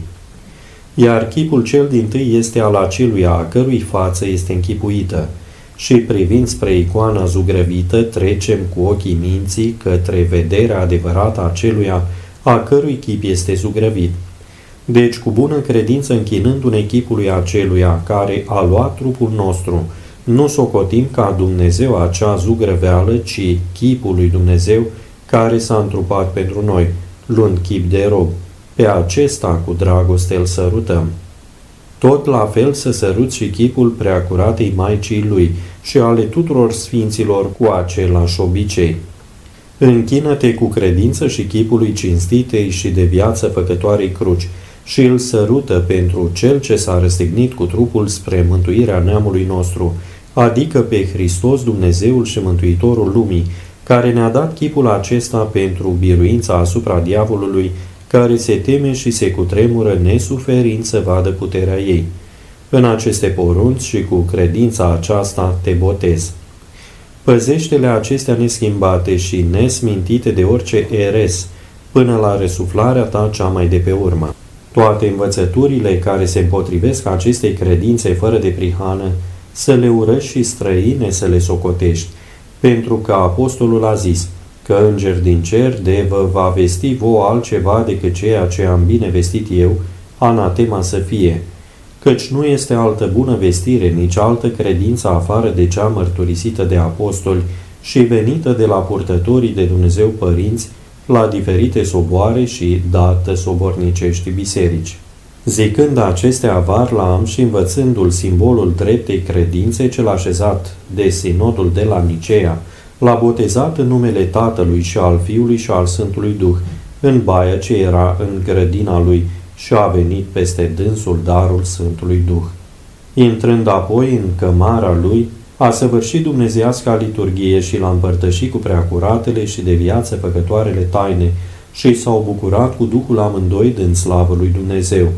Iar chipul cel dintâi este al aceluia a cărui față este închipuită, și privind spre icoana zugrăvită, trecem cu ochii minții către vederea adevărată a aceluia a cărui chip este zugrăvit. Deci, cu bună credință, închinându-ne chipului aceluia care a luat trupul nostru, nu socotim ca Dumnezeu acea zugrăveală, ci chipul lui Dumnezeu care s-a întrupat pentru noi, luând chip de rob. Pe acesta cu dragoste îl sărutăm. Tot la fel să săruți și chipul preacuratei Maicii lui și ale tuturor sfinților cu același obicei. Închină-te cu credință și chipului cinstitei și de viață făcătoarei cruci și îl sărută pentru cel ce s-a răstignit cu trupul spre mântuirea neamului nostru, adică pe Hristos Dumnezeul și Mântuitorul lumii, care ne-a dat chipul acesta pentru biruința asupra diavolului, care se teme și se cutremură nesuferind să vadă puterea ei. În aceste porunci și cu credința aceasta te botez. Păzește-le acestea neschimbate și nesmintite de orice eres, până la răsuflarea ta cea mai de pe urmă. Toate învățăturile care se împotrivesc acestei credințe fără de prihană, să le urăști și străine să le socotești, pentru că apostolul a zis că înger din cer de vă va vesti vouă altceva decât ceea ce am bine vestit eu, anatema să fie, căci nu este altă bună vestire, nici altă credință afară de cea mărturisită de apostoli și venită de la purtătorii de Dumnezeu părinți la diferite soboare și dată sobornicești biserici. Zicând acestea, Varlaam și învățându-l simbolul dreptei credințe cel așezat de sinodul de la Nicea, l-a botezat în numele Tatălui și al Fiului și al Sfântului Duh, în baia ce era în grădina lui, și a venit peste dânsul darul Sfântului Duh. Intrând apoi în cămara lui, a săvârșit dumnezeiasca liturghie și l-a împărtășit cu preacuratele și de viață făcătoarele taine și s-au bucurat cu Duhul amândoi dând slavă lui Dumnezeu.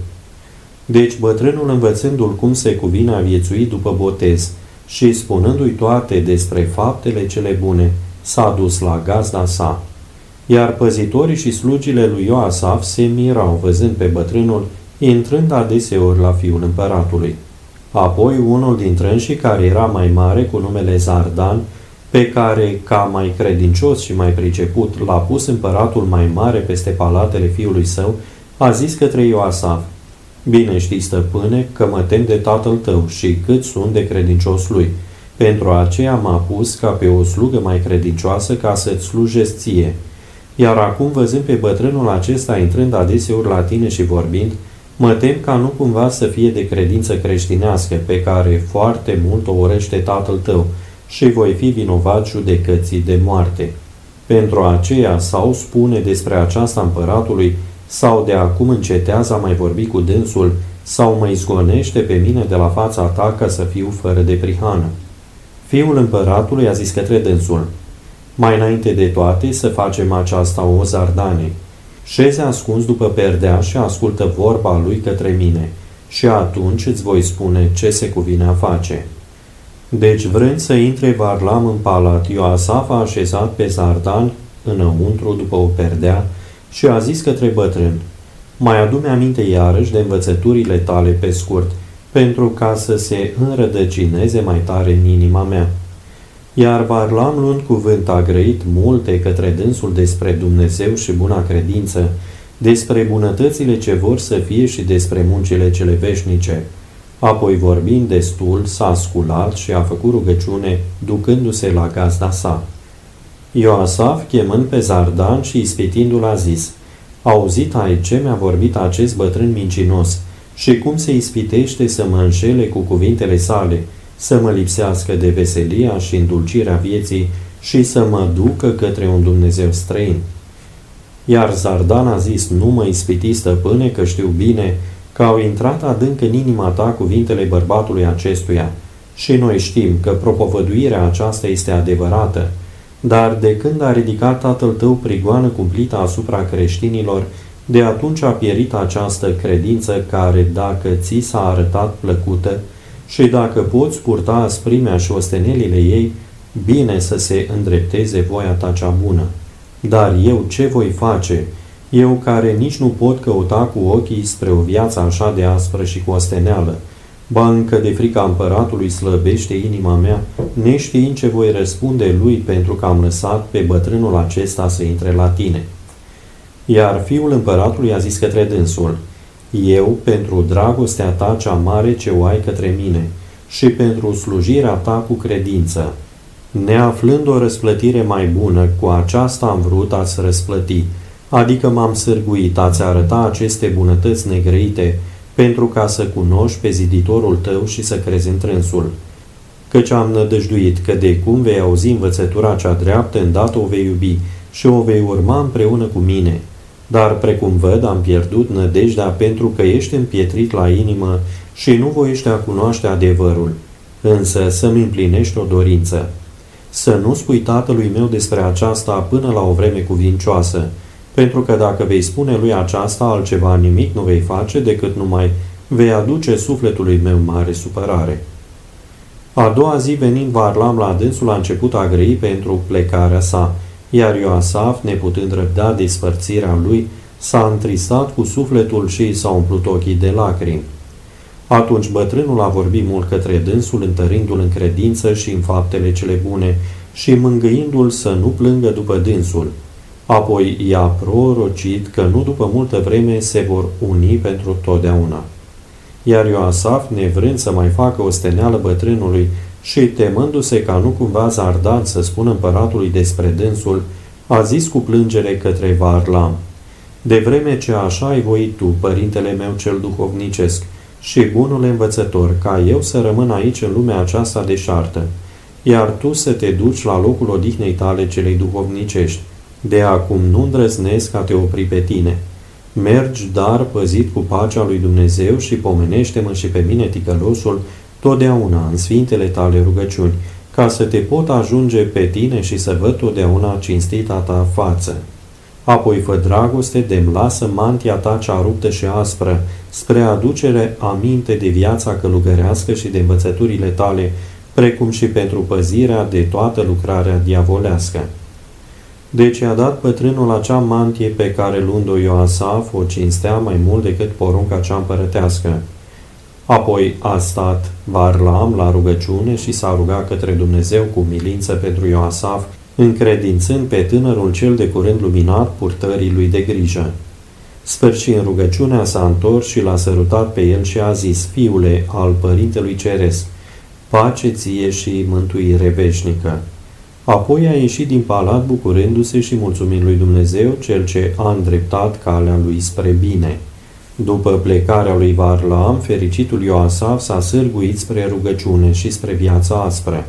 Deci bătrânul, învățându-l cum se cuvine a viețui după botez și spunându-i toate despre faptele cele bune, s-a dus la gazda sa. Iar păzitorii și slugile lui Ioasaf se mirau văzând pe bătrânul intrând adeseori la fiul împăratului. Apoi unul dintre înșii, care era mai mare, cu numele Zardan, pe care, ca mai credincios și mai priceput, l-a pus împăratul mai mare peste palatele fiului său, a zis către Ioasaf: Bine știi, stăpâne, că mă tem de tatăl tău și cât sunt de credincios lui. Pentru aceea m-a pus ca pe o slugă mai credincioasă ca să-ți slujesc ție. Iar acum, văzând pe bătrânul acesta intrând adeseori la tine și vorbind, mă tem ca nu cumva să fie de credință creștinească, pe care foarte mult o urăște tatăl tău, și voi fi vinovat judecății de moarte. Pentru aceea sau spune despre aceasta împăratului, sau de acum încetează a mai vorbi cu dânsul, sau mă izgonește pe mine de la fața ta ca să fiu fără de prihană. Fiul împăratului a zis către dânsul: Mai înainte de toate să facem aceasta, o Zardane. Șeze ascuns după perdea și ascultă vorba lui către mine, și atunci îți voi spune ce se cuvine a face. Deci, vrând să intre Varlaam în palat, Ioasaf a așezat pe Zardan înăuntru după o perdea și a zis către bătrân: Mai adu-mi aminte iarăși de învățăturile tale pe scurt, pentru ca să se înrădăcineze mai tare în inima mea. Iar Varlaam, luând cuvânt, a grăit multe către dânsul despre Dumnezeu și buna credință, despre bunătățile ce vor să fie și despre muncile cele veșnice. Apoi, vorbind destul, s-a sculat și a făcut rugăciune, ducându-se la gazda sa. Ioasaf, chemând pe Zardan și ispitindu-l, a zis: Auzit ai ce mi-a vorbit acest bătrân mincinos și cum se ispitește să mă înșele cu cuvintele sale, să mă lipsească de veselia și îndulcirea vieții și să mă ducă către un Dumnezeu străin. Iar Zardan a zis: Nu mă ispiti, stăpâne, că știu bine că au intrat adânc în inima ta cuvintele bărbatului acestuia și noi știm că propovăduirea aceasta este adevărată, dar de când a ridicat tatăl tău prigoană cumplită asupra creștinilor, de atunci a pierit această credință care, dacă ți s-a arătat plăcută și dacă poți purta asprimea și ostenelile ei, bine să se îndrepteze voia ta cea bună. Dar eu ce voi face? Eu care nici nu pot căuta cu ochii spre o viață așa de aspră și cu osteneală, ba încă de frica împăratului slăbește inima mea, neștiind ce voi răspunde lui pentru că am lăsat pe bătrânul acesta să intre la tine. Iar fiul împăratului a zis către dânsul: Eu, pentru dragostea ta cea mare ce o ai către mine și pentru slujirea ta cu credință, neaflând o răsplătire mai bună, cu aceasta am vrut a-ți răsplăti, adică m-am sârguit a-ți arăta aceste bunătăți negrăite, pentru ca să cunoști pe ziditorul tău și să crezi întrânsul. Căci am nădăjduit că de cum vei auzi învățătura cea dreaptă, îndată o vei iubi și o vei urma împreună cu mine. Dar precum văd, am pierdut nădejdea pentru că ești împietrit la inimă și nu voiești a cunoaște adevărul. Însă să-mi împlinești o dorință. Să nu spui tatălui meu despre aceasta până la o vreme cuvincioasă, pentru că dacă vei spune lui aceasta, altceva nimic nu vei face decât numai vei aduce sufletului meu mare supărare. A doua zi venind Varlam la dânsul a început a grăi pentru plecarea sa, iar Ioasaf, neputând răbda despărțirea lui, s-a întristat cu sufletul și s-a umplut ochii de lacrimi. Atunci bătrânul a vorbit mult către dânsul, întărindu-l în credință și în faptele cele bune și mângâindu-l să nu plângă după dânsul. Apoi i-a prorocit că nu după multă vreme se vor uni pentru totdeauna. Iar Ioasaf, nevrând să mai facă o steneală bătrânului și temându-se ca nu cumva Zardan să spună împăratului despre dânsul, a zis cu plângere către Varlam: De vreme ce așa ai voit tu, părintele meu cel duhovnicesc și bunul învățător, ca eu să rămân aici în lumea aceasta deșartă, iar tu să te duci la locul odihnei tale celei duhovnicești, de acum nu îndrăznesc a te opri pe tine. Mergi, dar păzit cu pacea lui Dumnezeu și pomenește-mă și pe mine, ticălosul, totdeauna în sfintele tale rugăciuni, ca să te pot ajunge pe tine și să văd totdeauna cinstita ta față. Apoi fă dragoste, de-mi lasă mantia ta cea ruptă și aspră, spre aducere aminte de viața călugărească și de învățăturile tale, precum și pentru păzirea de toată lucrarea diavolească. Deci i-a dat bătrânul acea mantie pe care luând-o Ioasaf o cinstea mai mult decât porunca cea împărătească. Apoi a stat Varlam la rugăciune și s-a rugat către Dumnezeu cu milință pentru Ioasaf, încredințând pe tânărul cel de curând luminat purtării lui de grijă. Sfârșind rugăciunea, s-a întors și l-a sărutat pe el și a zis: Fiule al Părintelui Ceresc, pace ție și mântuire veșnică. Apoi a ieșit din palat bucurându-se și mulțumind lui Dumnezeu, cel ce a îndreptat calea lui spre bine. După plecarea lui Varlam, fericitul Ioasaf s-a sârguit spre rugăciune și spre viața aspră.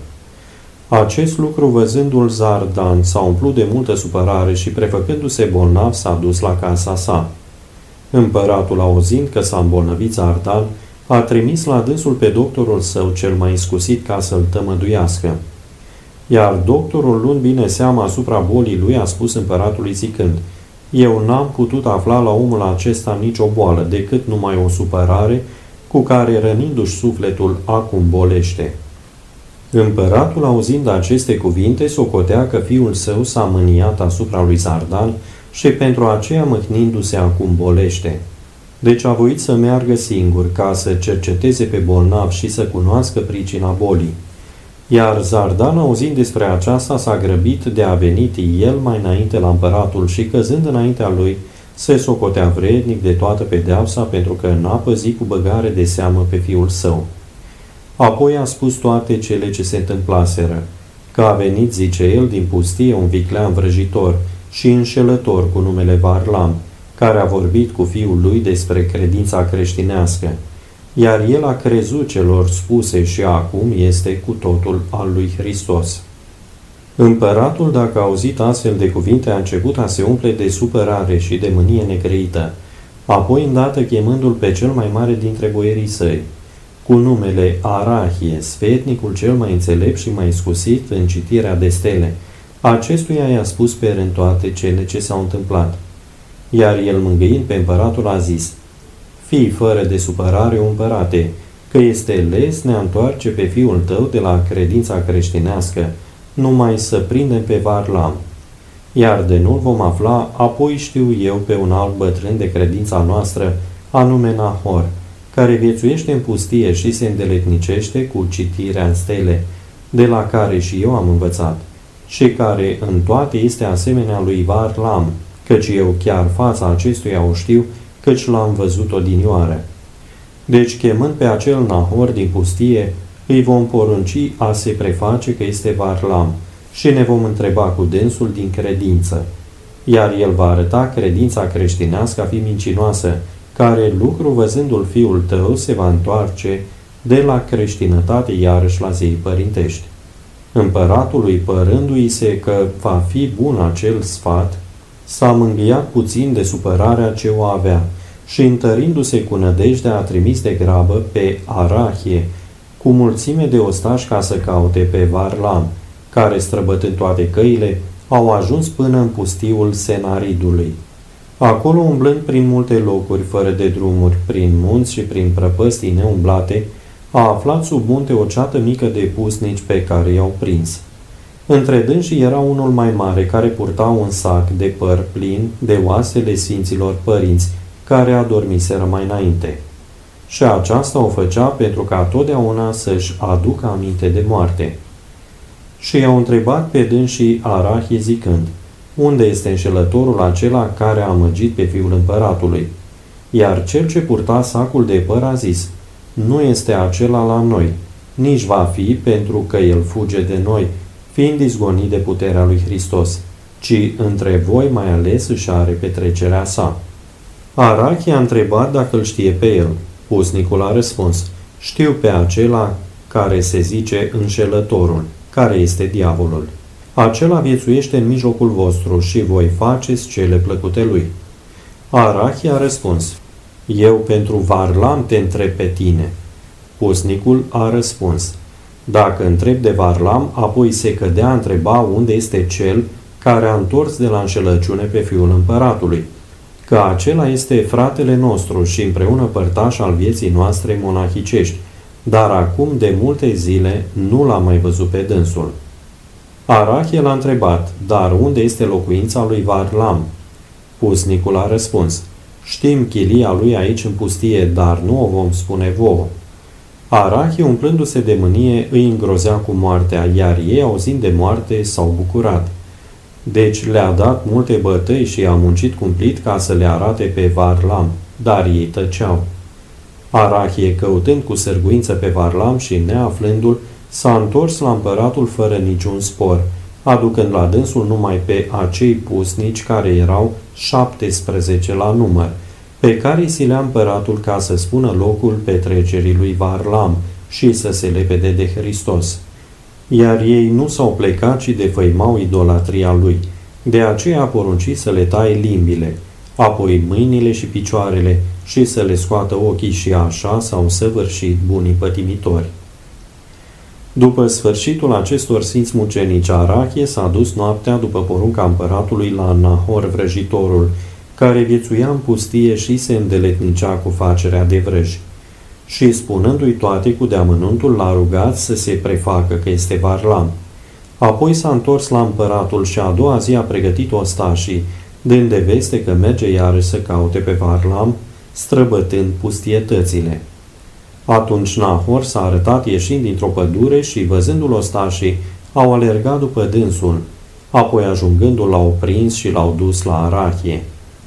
Acest lucru, văzându-l Zardan, s-a umplut de multă supărare și, prefăcându-se bolnav, s-a dus la casa sa. Împăratul, auzind că s-a îmbolnăvit Zardan, a trimis la dânsul pe doctorul său cel mai iscusit ca să-l tămăduiască. Iar doctorul, luând bine seama asupra bolii lui, a spus împăratului zicând: Eu n-am putut afla la omul acesta nicio boală, decât numai o supărare, cu care, rănindu-și sufletul, acum bolește. Împăratul, auzind aceste cuvinte, socotea că fiul său s-a mâniat asupra lui Zardan și pentru aceea, mâhnindu-se, acum bolește. Deci a voit să meargă singur, ca să cerceteze pe bolnav și să cunoască pricina bolii. Iar Zardan, auzind despre aceasta, s-a grăbit de a venit el mai înainte la împăratul și, căzând înaintea lui, se socotea vrednic de toată pedeapsa pentru că n-a păzit cu băgare de seamă pe fiul său. Apoi a spus toate cele ce se întâmplaseră, că a venit, zice el, din pustie un viclean vrăjitor și înșelător cu numele Varlam, care a vorbit cu fiul lui despre credința creștinească, iar el a crezut celor spuse și acum este cu totul al lui Hristos. Împăratul, dacă a auzit astfel de cuvinte, a început a se umple de supărare și de mânie necreită, apoi îndată chemându-l pe cel mai mare dintre boierii săi, cu numele Arahie, sfetnicul cel mai înțelept și mai iscusit în citirea de stele, acestuia i-a spus pe rând toate cele ce s-au întâmplat. Iar el, mângâind pe împăratul, a zis: Fii fără de supărare, împărate, că este les ne întoarce pe fiul tău de la credința creștinească, numai să prindem pe Varlam. Iar de nu vom afla, apoi știu eu pe un alt bătrân de credința noastră, anume Nahor, care viețuiește în pustie și se îndeletnicește cu citirea în stele, de la care și eu am învățat, și care în toate este asemenea lui Varlam, căci eu chiar fața acestuia o știu, căci l-am văzut odinioară. Deci, chemând pe acel Nahor din pustie, îi vom porunci a se preface că este Varlam și ne vom întreba cu dânsul din credință. Iar el va arăta credința creștinească a fi mincinoasă, care lucru văzându-l fiul tău se va întoarce de la creștinătate iarăși la zei părintești. Împăratului, părându-i se că va fi bun acel sfat, s-a mângâiat puțin de supărarea ce o avea și, întărindu-se cu nădejdea, a trimis de grabă pe Arahie cu mulțime de ostași ca să caute pe Varlam, care, străbătând toate căile, au ajuns până în pustiul Senaridului. Acolo, umblând prin multe locuri, fără de drumuri, prin munți și prin prăpăstii neumblate, a aflat sub munte o ceată mică de pusnici pe care i-au prins. Între dânsii era unul mai mare, care purta un sac de păr plin de oasele sfinților părinți, care adormiseră mai înainte. Și aceasta o făcea pentru ca totdeauna să-și aducă aminte de moarte. Și i-au întrebat pe dânsii Arahie zicând: unde este înșelătorul acela care a amăgit pe fiul împăratului? Iar cel ce purta sacul de păr a zis: nu este acela la noi, nici va fi, pentru că el fuge de noi, fiind izgonit de puterea lui Hristos, ci între voi mai ales își are petrecerea sa. Arachie a întrebat dacă îl știe pe el. Pusnicul a răspuns: știu pe acela care se zice înșelătorul, care este diavolul. Acela viețuiește în mijlocul vostru și voi faceți cele plăcute lui. Arachie a răspuns: eu pentru Varlam te întreb pe tine. Pusnicul a răspuns: dacă întreb de Varlam, apoi se cădea întreba unde este cel care a întors de la înșelăciune pe fiul împăratului, că acela este fratele nostru și împreună părtaș al vieții noastre monahicești, dar acum de multe zile nu l-am mai văzut pe dânsul. Arachie l-a întrebat: dar unde este locuința lui Varlam? Pusnicul a răspuns: știm chilia lui aici în pustie, dar nu o vom spune vouă. Arachie, umplându-se de mânie, îi îngrozea cu moartea, iar ei, auzind de moarte, s-au bucurat. Deci le-a dat multe bătăi și a muncit cumplit ca să le arate pe Varlam, dar ei tăceau. Arachie, căutând cu sârguință pe Varlam și neaflându-l, s-a întors la împăratul fără niciun spor, aducând la dânsul numai pe acei pusnici care erau șaptesprezece la număr, pe care îi silea împăratul ca să spună locul petrecerii lui Varlam și să se lepede de Hristos. Iar ei nu s-au plecat, ci defăimau idolatria lui. De aceea a poruncit să le taie limbile, apoi mâinile și picioarele și să le scoată ochii, și așa s-au săvârșit bunii pătimitori. După sfârșitul acestor sfinți mucenici, Arachie s-a dus noaptea după porunca împăratului la Nahor vrăjitorul, care viețuia în pustie și se îndeletnicea cu facerea de vrăji. Și spunându-i toate cu deamănuntul, l-a rugat să se prefacă că este Varlam. Apoi s-a întors la împăratul și a doua zi a pregătit ostașii, dând de veste că merge iarăși să caute pe Varlam, străbătând pustietățile. Atunci Nahor s-a arătat ieșind dintr-o pădure și, văzându-l ostașii, au alergat după dânsul. Apoi, ajungându-l, l-au prins și l-au dus la Arachie.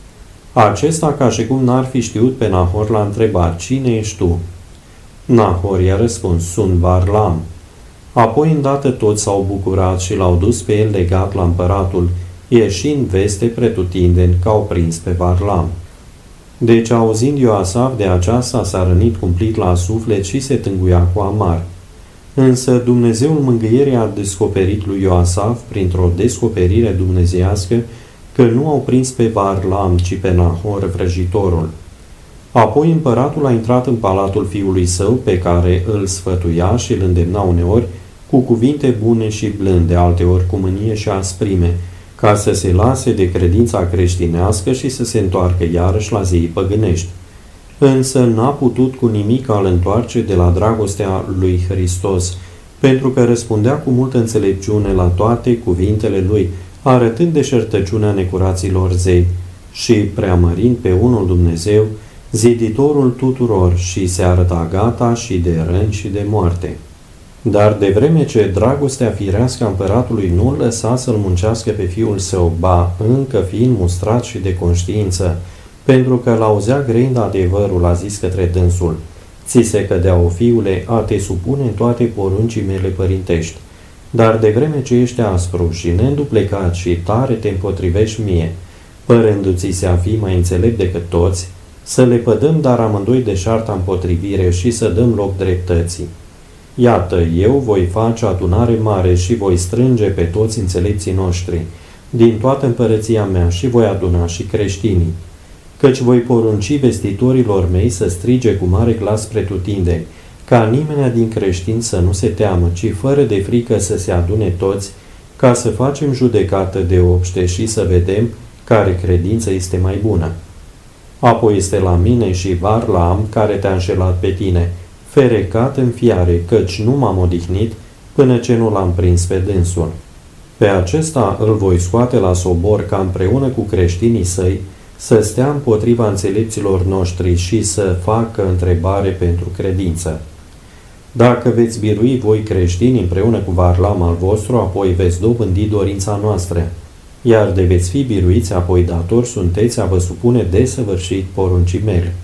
Acesta, ca și cum n-ar fi știut pe Nahor, l-a întrebat: cine ești tu? Nahor i-a răspuns: sunt Varlam. Apoi, îndată toți s-au bucurat și l-au dus pe el legat la împăratul, ieșind veste pretutindeni că au prins pe Varlam. Deci, auzind Ioasaf de aceasta, s-a rănit cumplit la suflet și se tânguia cu amar. Însă Dumnezeul mângâierii a descoperit lui Ioasaf, printr-o descoperire dumnezeiască, că nu au prins pe Varlam, ci pe Nahor vrăjitorul. Apoi împăratul a intrat în palatul fiului său, pe care îl sfătuia și îl îndemna uneori cu cuvinte bune și blânde, alteori cu mânie și asprime, ca să se lase de credința creștinească și să se întoarcă iarăși la zeii păgânești. Însă n-a putut cu nimic a-l întoarce de la dragostea lui Hristos, pentru că răspundea cu multă înțelepciune la toate cuvintele lui, arătând deșertăciunea necuraților zei și preamărind pe unul Dumnezeu, ziditorul tuturor, și se arăta gata și de răni și de moarte. Dar de vreme ce dragostea firească a împăratului nu lăsa să-l muncească pe fiul său, ba, încă fiind mustrat și de conștiință, pentru că l-auzea greind adevărul, a zis către dânsul: ți se cădea, o fiule, a te supune în toate poruncii mele părintești. Dar de vreme ce ești aspru și neînduplecat și tare te împotrivești mie, părându-ți se a fi mai înțelept decât toți, să le pădăm dar amândoi deșarta împotrivire și să dăm loc dreptății. Iată, eu voi face adunare mare și voi strânge pe toți înțelepții noștri din toată împărăția mea și voi aduna și creștinii, căci voi porunci vestitorilor mei să strige cu mare glas pretutindeni, ca nimeni din creștini să nu se teamă, ci fără de frică să se adune toți, ca să facem judecată de obște și să vedem care credință este mai bună. Apoi este la mine și Varlaam, care te-a înșelat pe tine, ferecat în fiare, căci nu m-am odihnit până ce nu l-am prins pe dânsul. Pe acesta îl voi scoate la sobor ca împreună cu creștinii săi să stea împotriva înțelepților noștri și să facă întrebare pentru credință. Dacă veți birui voi creștini împreună cu Varlaam al vostru, apoi veți dobândi dorința noastră, iar de veți fi biruiți apoi datori sunteți a vă supune desăvârșit poruncii mele.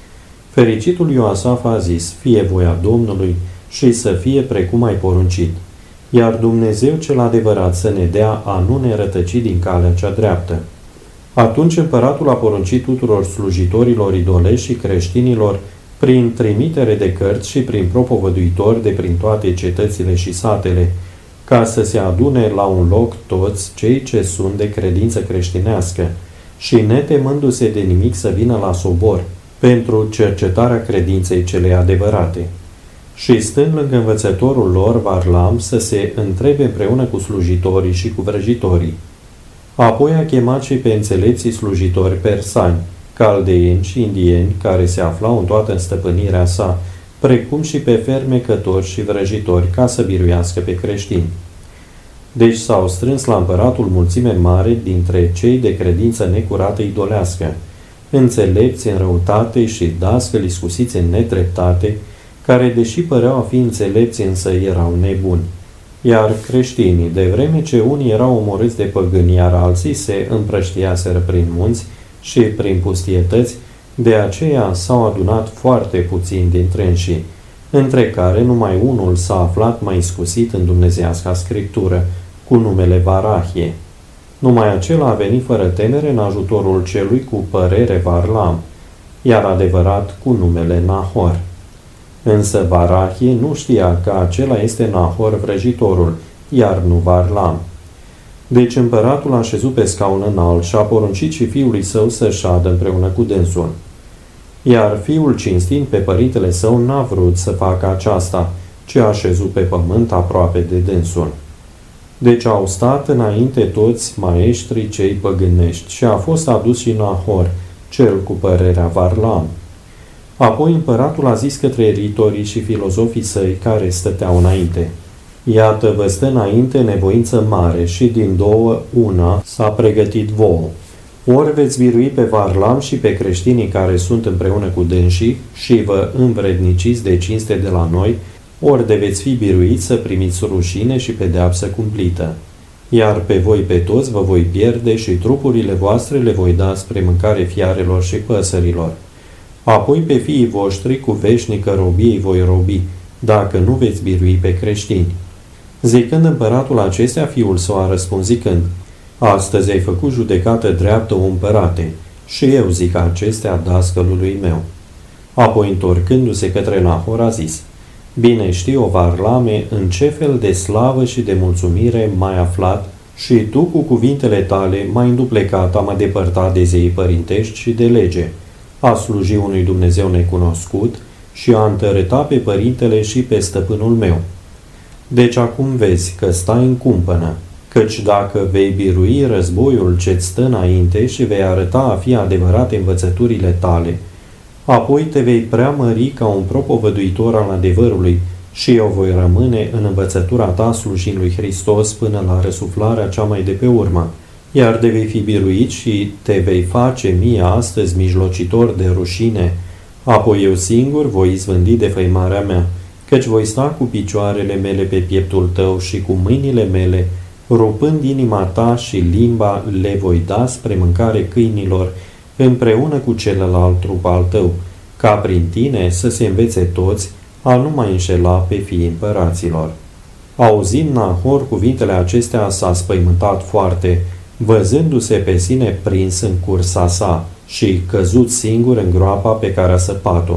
Fericitul Ioasaf a zis, fie voia Domnului și să fie precum ai poruncit, iar Dumnezeu cel adevărat să ne dea a nu ne rătăci din calea cea dreaptă. Atunci împăratul a poruncit tuturor slujitorilor idolești și creștinilor, prin trimitere de cărți și prin propovăduitori de prin toate cetățile și satele, ca să se adune la un loc toți cei ce sunt de credință creștinească și netemându-se de nimic să vină la sobor pentru cercetarea credinței celei adevărate. Și stând lângă învățătorul lor, Varlaam, să se întrebe împreună cu slujitorii și cu vrăjitorii. Apoi a chemat și pe înțelepții slujitori persani, caldeeni și indieni, care se aflau în toată stăpânirea sa, precum și pe fermecători și vrăjitori, ca să biruiască pe creștini. Deci s-au strâns la împăratul mulțime mare dintre cei de credință necurată idolească, înțelepți în răutate și dascăli iscusiți în nedreptate, care, deși păreau a fi înțelepți, însă erau nebuni. Iar creștinii, de vreme ce unii erau omorâți de păgâni, iar alții se împrăștiaseră prin munți și prin pustietăți, de aceea s-au adunat foarte puțini dintre înșii, între care numai unul s-a aflat mai iscusit în dumnezeiasca scriptură, cu numele Varahie. Numai acela a venit fără temere în ajutorul celui cu părere Varlaam, iar adevărat cu numele Nahor. Însă Varahie nu știa că acela este Nahor vrăjitorul, iar nu Varlaam. Deci împăratul a șezut pe scaun înalt și a poruncit și fiului său să șadă împreună cu dânsul. Iar fiul, cinstind pe părintele său, n-a vrut să facă aceasta, ci a șezut pe pământ aproape de dânsul. Deci au stat înainte toți maestrii cei păgânești și a fost adus și Nahor, cel cu părerea Varlaam. Apoi împăratul a zis către ritorii și filozofii săi care stăteau înainte, iată vă stă înainte nevoință mare și din două una s-a pregătit vouă. Ori veți birui pe Varlaam și pe creștinii care sunt împreună cu dânsii și vă învredniciți de cinste de la noi, ori de veți fi biruiți să primiți rușine și pedeapsă cumplită. Iar pe voi pe toți vă voi pierde și trupurile voastre le voi da spre mâncare fiarelor și păsărilor. Apoi pe fiii voștri cu veșnică robie voi robi, dacă nu veți birui pe creștini. Zicând împăratul acestea, fiul său a răspuns zicând, astăzi ai făcut judecată dreaptă, o împărate, și eu zic acestea dascălului meu. Apoi, întorcându-se către Nahor, a zis, bine știu, o Varlame, în ce fel de slavă și de mulțumire m-ai aflat și tu cu cuvintele tale m-ai înduplecat, am depărtat de zeii părintești și de lege, a sluji unui Dumnezeu necunoscut și a întărâta pe părintele și pe stăpânul meu. Deci acum vezi că stai în cumpănă, căci dacă vei birui războiul ce-ți stă înainte și vei arăta a fi adevărate învățăturile tale, apoi te vei preamări ca un propovăduitor al adevărului și eu voi rămâne în învățătura ta slujind lui Hristos până la răsuflarea cea mai de pe urmă, iar de vei fi biruit și te vei face mie astăzi mijlocitor de rușine, apoi eu singur voi izvândi de făimarea mea, căci voi sta cu picioarele mele pe pieptul tău și cu mâinile mele, rupând inima ta și limba le voi da spre mâncare câinilor, împreună cu celălalt trup al tău, ca prin tine să se învețe toți a nu mai înșela pe fiii împăraților. Auzind Nahor cuvintele acestea, s-a spăimântat foarte, văzându-se pe sine prins în cursa sa, și căzut singur în groapa pe care a săpat-o.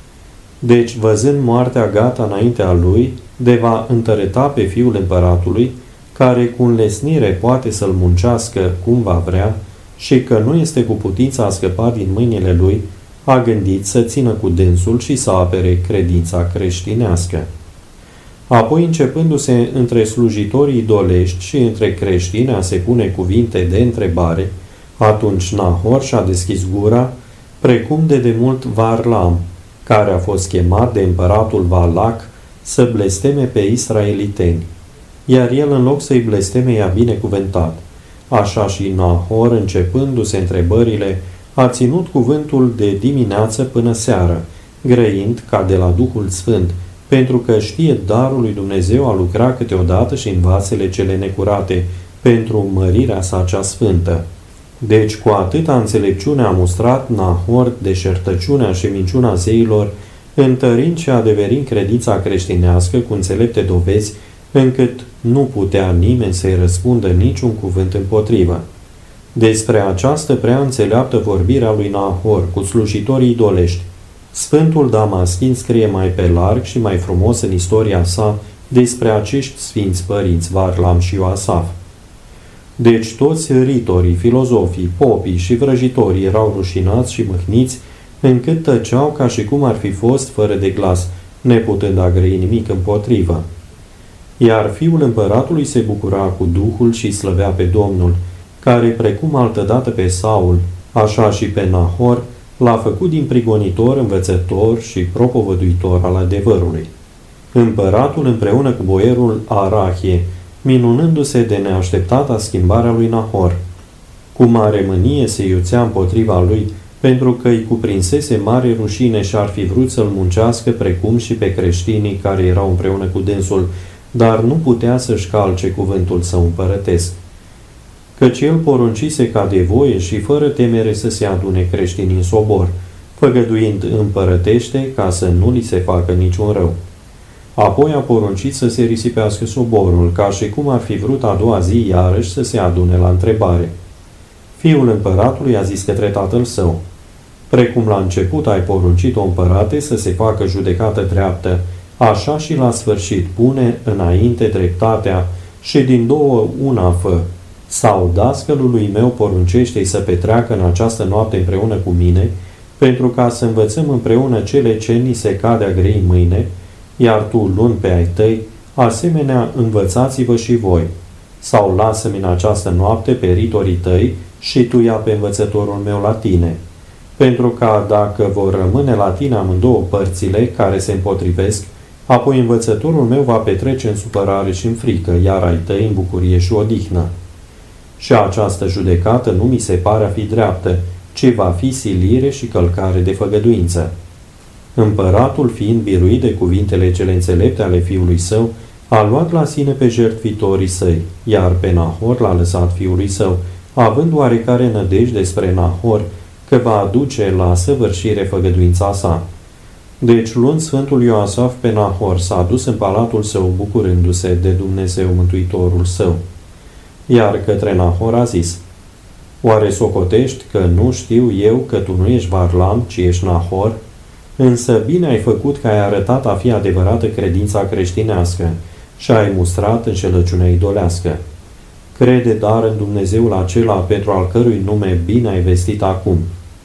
Deci, văzând moartea gata înaintea lui, de va întăreta pe fiul împăratului, care cu înlesnire poate să-l muncească cum va vrea și că nu este cu putința a scăpa din mâinile lui, a gândit să țină cu dânsul și să apere credința creștinească. Apoi, începându-se între slujitorii idolești și între creștini a se pune cuvinte de întrebare, atunci Nahor și-a deschis gura, precum de demult Varlam, care a fost chemat de împăratul Valac să blesteme pe israeliteni. Iar el, în loc să-i blesteme, i-a binecuvântat. Așa și Nahor, începându-se întrebările, a ținut cuvântul de dimineață până seară, grăind ca de la Duhul Sfânt, pentru că știe darul lui Dumnezeu a lucra câteodată și în vasele cele necurate, pentru mărirea sa cea sfântă. Deci, cu atâta înțelepciune a mustrat Nahor deșertăciunea și minciuna zeilor, întărind și adeverind credința creștinească cu înțelepte dovezi, încât nu putea nimeni să-i răspundă niciun cuvânt împotrivă. Despre această prea înțeleaptă vorbire a lui Nahor cu slujitorii idolești, Sfântul Damaschin scrie mai pe larg și mai frumos în istoria sa despre acești sfinți părinți Varlam și Ioasaf. Deci toți ritorii, filozofii, popii și vrăjitorii erau rușinați și mâhniți, încât tăceau ca și cum ar fi fost fără de glas, neputând a grăi nimic împotrivă. Iar fiul împăratului se bucura cu Duhul și slăvea pe Domnul, care, precum altădată pe Saul, așa și pe Nahor, l-a făcut din prigonitor, învățător și propovăduitor al adevărului. Împăratul, împreună cu boierul Arahie, minunându-se de neașteptata schimbarea lui Nahor, cu mare mânie se iuțea împotriva lui, pentru că îi cuprinsese mare rușine și ar fi vrut să-l muncească precum și pe creștinii care erau împreună cu dânsul, dar nu putea să-și calce cuvântul său împărătesc. Căci el poruncise ca de voie și fără temere să se adune creștinii în sobor, făgăduind împărătește ca să nu li se facă niciun rău. Apoi a poruncit să se risipească soborul, ca și cum ar fi vrut a doua zi iarăși să se adune la întrebare. Fiul împăratului a zis către tatăl său: precum la început ai poruncit, o împărate, să se facă judecată dreaptă, așa și la sfârșit pune înainte dreptatea și din două una fă. Sau dascălului meu poruncește-i să petreacă în această noapte împreună cu mine, pentru ca să învățăm împreună cele ce ni se cade a grei mâine, iar tu, luând pe ai tăi, asemenea învățați-vă și voi. Sau lasă-mi în această noapte pe ritorii tăi și tu ia pe învățătorul meu la tine. Pentru ca, dacă vor rămâne la tine amândouă părțile care se împotrivesc, apoi învățătorul meu va petrece în supărare și în frică, iar ai tăi în bucurie și odihnă. Și această judecată nu mi se pare a fi dreaptă, ci va fi silire și călcare de făgăduință. Împăratul, fiind biruit de cuvintele cele înțelepte ale fiului său, a luat la sine pe jertfitorii săi, iar pe Nahor l-a lăsat fiului său, având oarecare nădejde despre Nahor că va aduce la săvârșire făgăduința sa. Deci, luând Sfântul Ioasaf pe Nahor, s-a dus în palatul său, bucurându-se de Dumnezeu Mântuitorul său. Iar către Nahor a zis: oare socotești că nu știu eu că tu nu ești Varlam, ci ești Nahor? Însă bine ai făcut că ai arătat a fi adevărată credința creștinească și ai mustrat înșelăciunea idolească. Crede dar în Dumnezeul acela pentru al cărui nume bine ai vestit acum.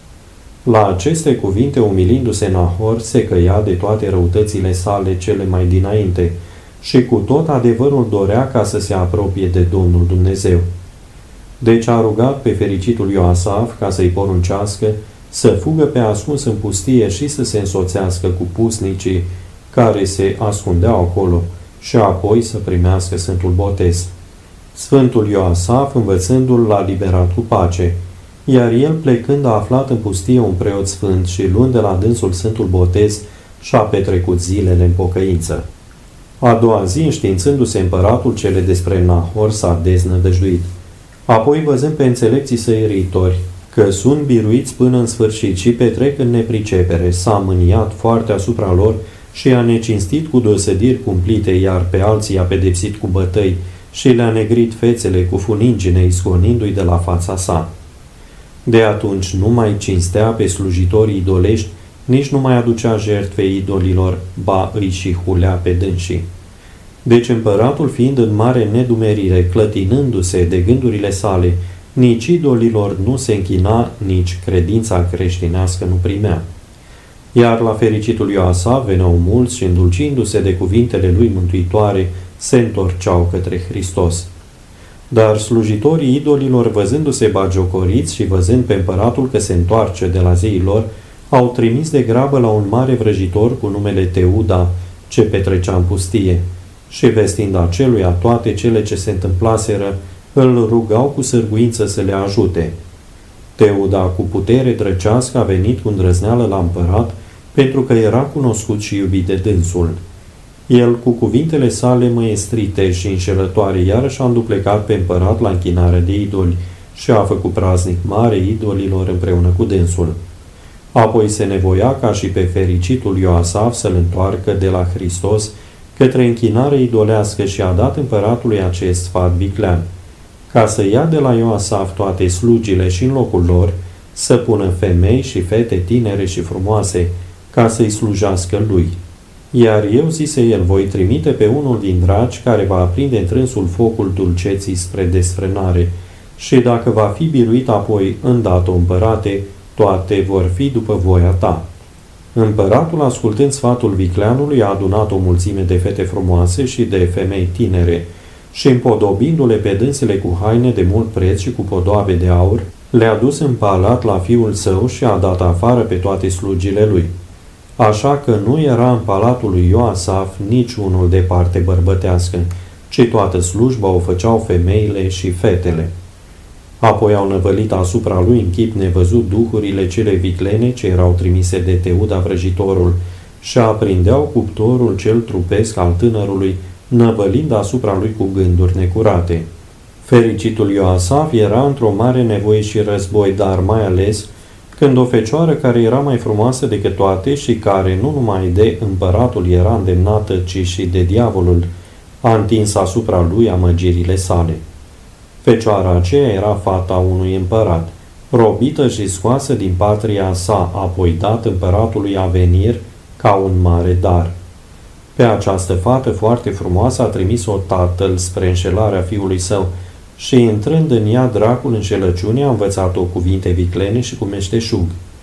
La aceste cuvinte, umilindu-se Nahor, se căia de toate răutățile sale cele mai dinainte și cu tot adevărul dorea ca să se apropie de Domnul Dumnezeu. Deci a rugat pe fericitul Ioasaf ca să-i poruncească să fugă pe ascuns în pustie și să se însoțească cu pusnicii care se ascundeau acolo și apoi să primească Sfântul Botez. Sfântul Ioasaf, învățându-l, l-a liberat cu pace, iar el, plecând, a aflat în pustie un preot sfânt și, luând de la dânsul Sfântul Botez, și-a petrecut zilele în pocăință. A doua zi, înștiințându-se împăratul cele despre Nahor, s-a deznădăjduit. Apoi, văzând pe înțelepții săi ritori că sunt biruiți până în sfârșit și petrec în nepricepere, s-a mâniat foarte asupra lor și i-a necinstit cu deosebiri cumplite, iar pe alții i-a pedepsit cu bătăi și le-a negrit fețele cu funingine, isconindu-i de la fața sa. De atunci nu mai cinstea pe slujitorii idolești, nici nu mai aducea jertfe idolilor, ba îi și hulea pe dânsii. Deci împăratul, fiind în mare nedumerire, clătinându-se de gândurile sale, nici idolilor nu se închina, nici credința creștinească nu primea. Iar la fericitul Ioasa veneau mulți și, îndulcindu-se de cuvintele lui mântuitoare, se întorceau către Hristos. Dar slujitorii idolilor, văzându-se bagiocoriți și văzând pe împăratul că se întoarce de la zeii lor, au trimis de grabă la un mare vrăjitor cu numele Teuda, ce petrecea în pustie, și vestind aceluia toate cele ce se întâmplaseră, îl rugau cu sârguință să le ajute. Teuda, cu putere drăcească, a venit cu îndrăzneală la împărat, pentru că era cunoscut și iubit de dânsul. El, cu cuvintele sale măiestrite și înșelătoare, iarăși a înduplecat pe împărat la închinare de idoli și a făcut praznic mare idolilor împreună cu dânsul. Apoi se nevoia ca și pe fericitul Ioasaf să-l întoarcă de la Hristos către închinare idolească și a dat împăratului acest sfat viclean, ca să ia de la Ioasaf toate slugile și în locul lor, să pună femei și fete tinere și frumoase, ca să-i slujească lui. Iar eu, zise el, voi trimite pe unul din dragi care va aprinde întrânsul focul dulceții spre desfrânare, și dacă va fi biruit apoi, îndată, împărate, toate vor fi după voia ta. Împăratul, ascultând sfatul vicleanului, a adunat o mulțime de fete frumoase și de femei tinere și, împodobindu-le pe dânsele cu haine de mult preț și cu podoabe de aur, le-a dus în palat la fiul său și a dat afară pe toate slugile lui. Așa că nu era în palatul lui Ioasaf niciunul de parte bărbătească, ci toată slujba o făceau femeile și fetele. Apoi au năvălit asupra lui în chip nevăzut duhurile cele viclene ce erau trimise de Teuda vrăjitorul și aprindeau cuptorul cel trupesc al tânărului, năvălind asupra lui cu gânduri necurate. Fericitul Ioasaf era într-o mare nevoie și război, dar mai ales când o fecioară care era mai frumoasă decât toate și care nu numai de împăratul era îndemnată, ci și de diavolul, a întins asupra lui amăgirile sale. Fecioara aceea era fata unui împărat, robită și scoasă din patria sa, apoi dat împăratului Avenir ca un mare dar. Pe această fată foarte frumoasă a trimis-o tatăl spre înșelarea fiului său și, intrând în ea, dracul înșelăciunii a învățat-o cuvinte viclene și cu meșteșug.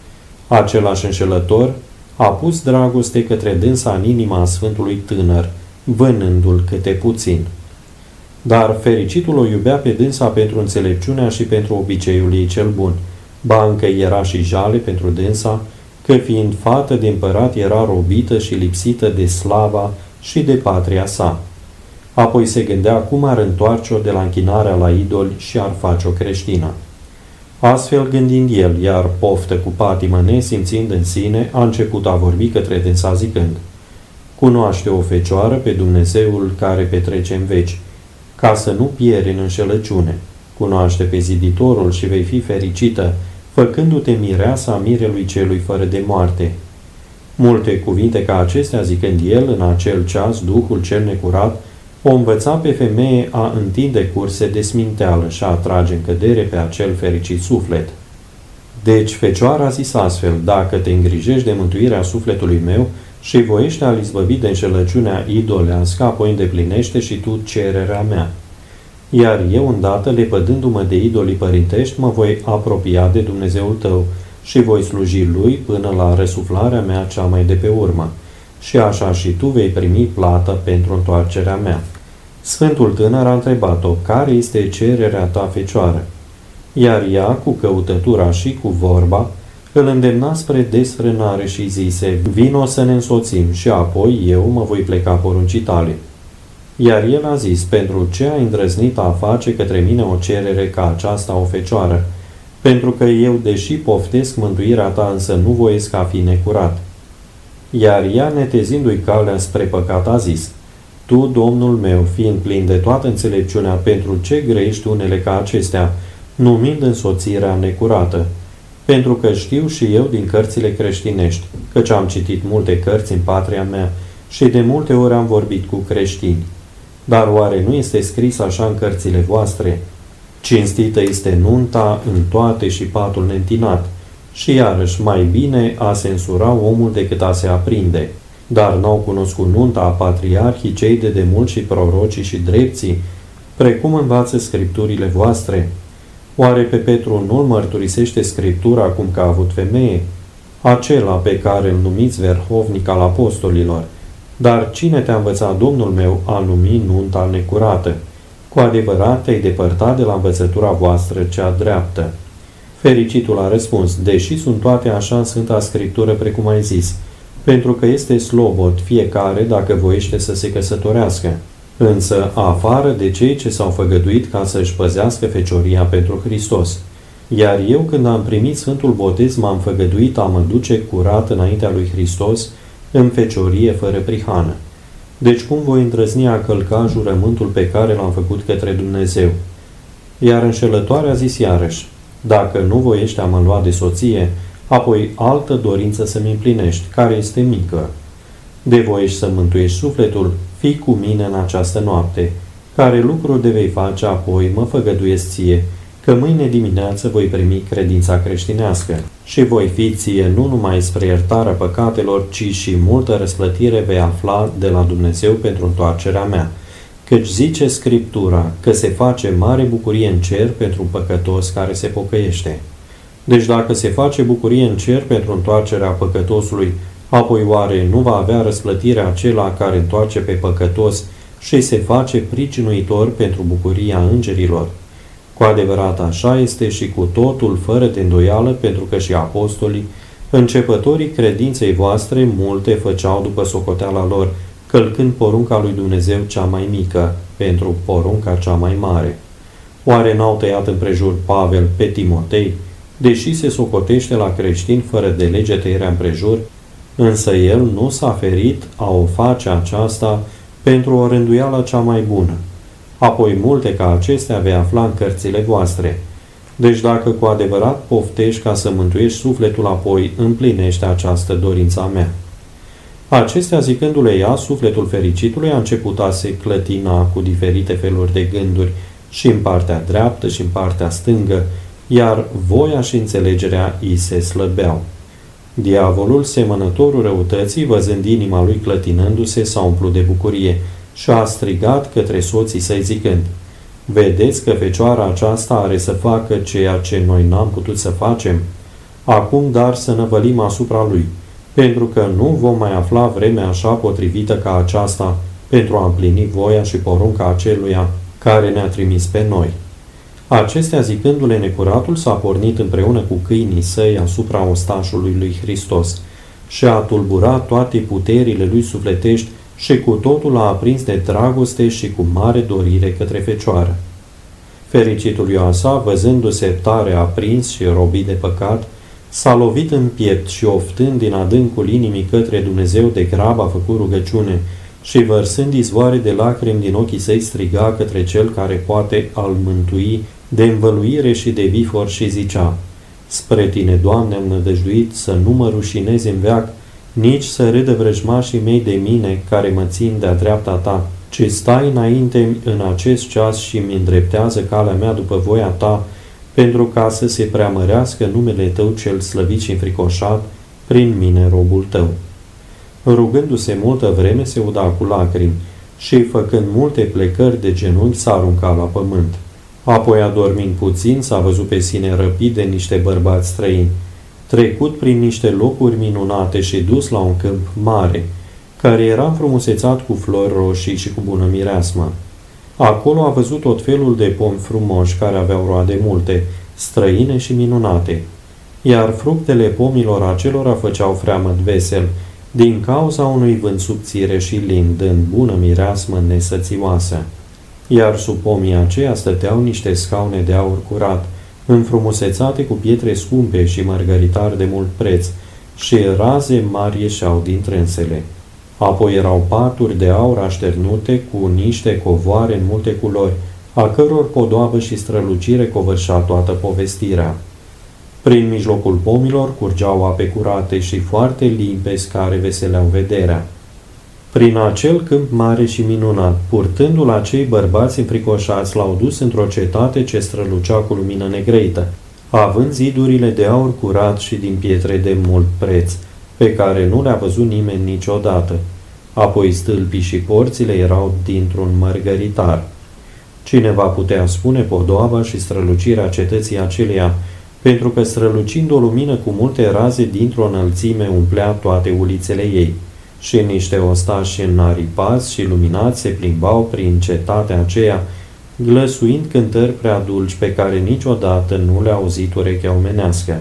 Același înșelător a pus dragoste către dânsa în inima sfântului tânăr, vânându-l câte puțin. Dar fericitul o iubea pe dânsa pentru înțelepciunea și pentru obiceiul ei cel bun, ba încă era și jale pentru dânsa, că fiind fată de împărat era robită și lipsită de slava și de patria sa. Apoi se gândea cum ar întoarce-o de la închinarea la idoli și ar face-o creștină. Astfel gândind el, iar poftă cu patimă nesimțind în sine, a început a vorbi către dânsa zicând: cunoaște o fecioară pe Dumnezeul care petrece în veci, ca să nu pieri în înșelăciune. Cunoaște pe ziditorul și vei fi fericită, făcându-te mireasa mirelui celui fără de moarte. Multe cuvinte ca acestea zicând el, în acel ceas, duhul cel necurat o învăța pe femeie a întinde curse de sminteală și a atrage în cădere pe acel fericit suflet. Deci fecioara a zis astfel: dacă te îngrijești de mântuirea sufletului meu și voiește a-l izbăvi de înșelăciunea idolească, apoi îndeplinește și tu cererea mea. Iar eu, îndată, lepădându-mă de idolii părintești, mă voi apropia de Dumnezeul tău și voi sluji lui până la răsuflarea mea cea mai de pe urmă. Și așa și tu vei primi plată pentru întoarcerea mea. Sfântul tânăr a întrebat-o: care este cererea ta, fecioară? Iar ea, cu căutătura și cu vorba, îl îndemna spre desfrânare și zise: vino să ne însoțim și apoi eu mă voi pleca poruncii tale. Iar el a zis: pentru ce ai îndrăznit a face către mine o cerere ca aceasta, o fecioară? Pentru că eu, deși poftesc mântuirea ta, însă nu voiesc a fi necurat. Iar ea, netezindu-i calea spre păcat, a zis: tu, Domnul meu, fiind plin de toată înțelepciunea, pentru ce grăiești unele ca acestea, numind însoțirea necurată? Pentru că știu și eu din cărțile creștinești, căci am citit multe cărți în patria mea și de multe ori am vorbit cu creștini. Dar oare nu este scris așa în cărțile voastre? Cinstită este nunta în toate și patul neîntinat, și iarăși mai bine a se însura omul decât a se aprinde. Dar n-au cunoscut nunta a patriarhii cei de demult și prorocii și drepții, precum învață scripturile voastre. Oare pe Petru nu-l mărturisește Scriptura cum că a avut femeie? Acela pe care îl numiți verhovnic al apostolilor. Dar cine te-a învățat, Domnul meu, a numi nunta necurată? Cu adevărat te-ai depărtat de la învățătura voastră cea dreaptă. Fericitul a răspuns, deși sunt toate așa în Sfânta Scriptură precum ai zis, pentru că este slobod fiecare dacă voiește să se căsătorească, însă afară de cei ce s-au făgăduit ca să-și păzească fecioria pentru Hristos. Iar eu, când am primit Sfântul Botez, m-am făgăduit a mă duce curat înaintea lui Hristos în feciorie fără prihană. Deci cum voi îndrăzni a călca jurământul pe care l-am făcut către Dumnezeu? Iar înșelătoarea a zis iarăși, dacă nu voiești a mă lua de soție, apoi altă dorință să-mi împlinești, care este mică. De voiești să mântuiești sufletul, fii cu mine în această noapte, care lucruri de vei face apoi mă făgăduiesc ție, că mâine dimineață voi primi credința creștinească și voi fi ție nu numai spre iertarea păcatelor, ci și multă răsplătire vei afla de la Dumnezeu pentru întoarcerea mea. Căci zice Scriptura că se face mare bucurie în cer pentru un păcătos care se pocăiește. Deci dacă se face bucurie în cer pentru întoarcerea păcătosului, apoi oare nu va avea răsplătire acela care întoarce pe păcătos și se face pricinuitor pentru bucuria îngerilor? Cu adevărat așa este și cu totul fără de îndoială, pentru că și apostolii, începătorii credinței voastre, multe făceau după socoteala lor, călcând porunca lui Dumnezeu cea mai mică, pentru porunca cea mai mare. Oare n-au tăiat împrejur Pavel pe Timotei, deși se socotește la creștini fără de lege tăierea împrejur, însă el nu s-a ferit a o face aceasta pentru o rânduială cea mai bună. Apoi multe ca acestea vei afla în cărțile voastre. Deci dacă cu adevărat poftești ca să mântuiești sufletul, apoi împlinește această dorința mea. Acestea zicându-le ea, sufletul fericitului a început a se clătina cu diferite feluri de gânduri și în partea dreaptă și în partea stângă, iar voia și înțelegerea îi se slăbeau. Diavolul, semănătorul răutății, văzând inima lui clătinându-se, s-a umplut de bucurie și a strigat către soții săi zicând, vedeți că fecioara aceasta are să facă ceea ce noi n-am putut să facem? Acum dar să năvălim asupra lui, pentru că nu vom mai afla vremea așa potrivită ca aceasta pentru a împlini voia și porunca aceluia care ne-a trimis pe noi. Acestea zicându-le, necuratul s-a pornit împreună cu câinii săi asupra ostașului lui Hristos și a tulburat toate puterile lui sufletești și cu totul a aprins de dragoste și cu mare dorire către fecioară. Fericitul Ioasa, văzându-se tare aprins și robit de păcat, s-a lovit în piept și oftând din adâncul inimii către Dumnezeu de grab a făcut rugăciune și vărsând izvoare de lacrimi din ochii săi striga către cel care poate al mântui de învăluire și de vifor și zicea, spre tine, Doamne, am nădăjduit să nu mă rușinez în veac, nici să râdă vrăjmașii mei de mine care mă țin de-a dreapta ta, ci stai înainte în acest ceas și îmi îndreptează calea mea după voia ta, pentru ca să se preamărească numele tău cel slăvit și înfricoșat prin mine, robul tău. Rugându-se multă vreme, se uda cu lacrimi și, făcând multe plecări de genunchi, s-a aruncat la pământ. Apoi, adormind puțin, s-a văzut pe sine răpit de niște bărbați străini, trecut prin niște locuri minunate și dus la un câmp mare, care era înfrumusețat cu flori roșii și cu bună mireasmă. Acolo a văzut tot felul de pomi frumoși care aveau roade multe, străine și minunate, iar fructele pomilor acelora făceau freamăt vesel, din cauza unui vânt subțire și lin, dând bună mireasmă nesățioasă. Iar sub pomii aceia stăteau niște scaune de aur curat, înfrumusețate cu pietre scumpe și mărgăritari de mult preț, și raze mari ieșeau din trânsele. Apoi erau paturi de aur așternute cu niște covoare în multe culori, a căror podoabă și strălucire covârșea toată povestirea. Prin mijlocul pomilor curgeau ape curate și foarte limpezi care veseleau vederea. Prin acel câmp mare și minunat, purtându-l acei bărbați înfricoșați, l-au dus într-o cetate ce strălucea cu lumină negrăită, având zidurile de aur curat și din pietre de mult preț, pe care nu le-a văzut nimeni niciodată. Apoi stâlpii și porțile erau dintr-un mărgăritar. Cine va putea spune podoaba și strălucirea cetății aceleia, pentru că strălucind o lumină cu multe raze dintr-o înălțime umplea toate ulițele ei, și niște ostași înaripați și luminați se plimbau prin cetatea aceea, glăsuind cântări prea dulci pe care niciodată nu le-a auzit urechea omenească.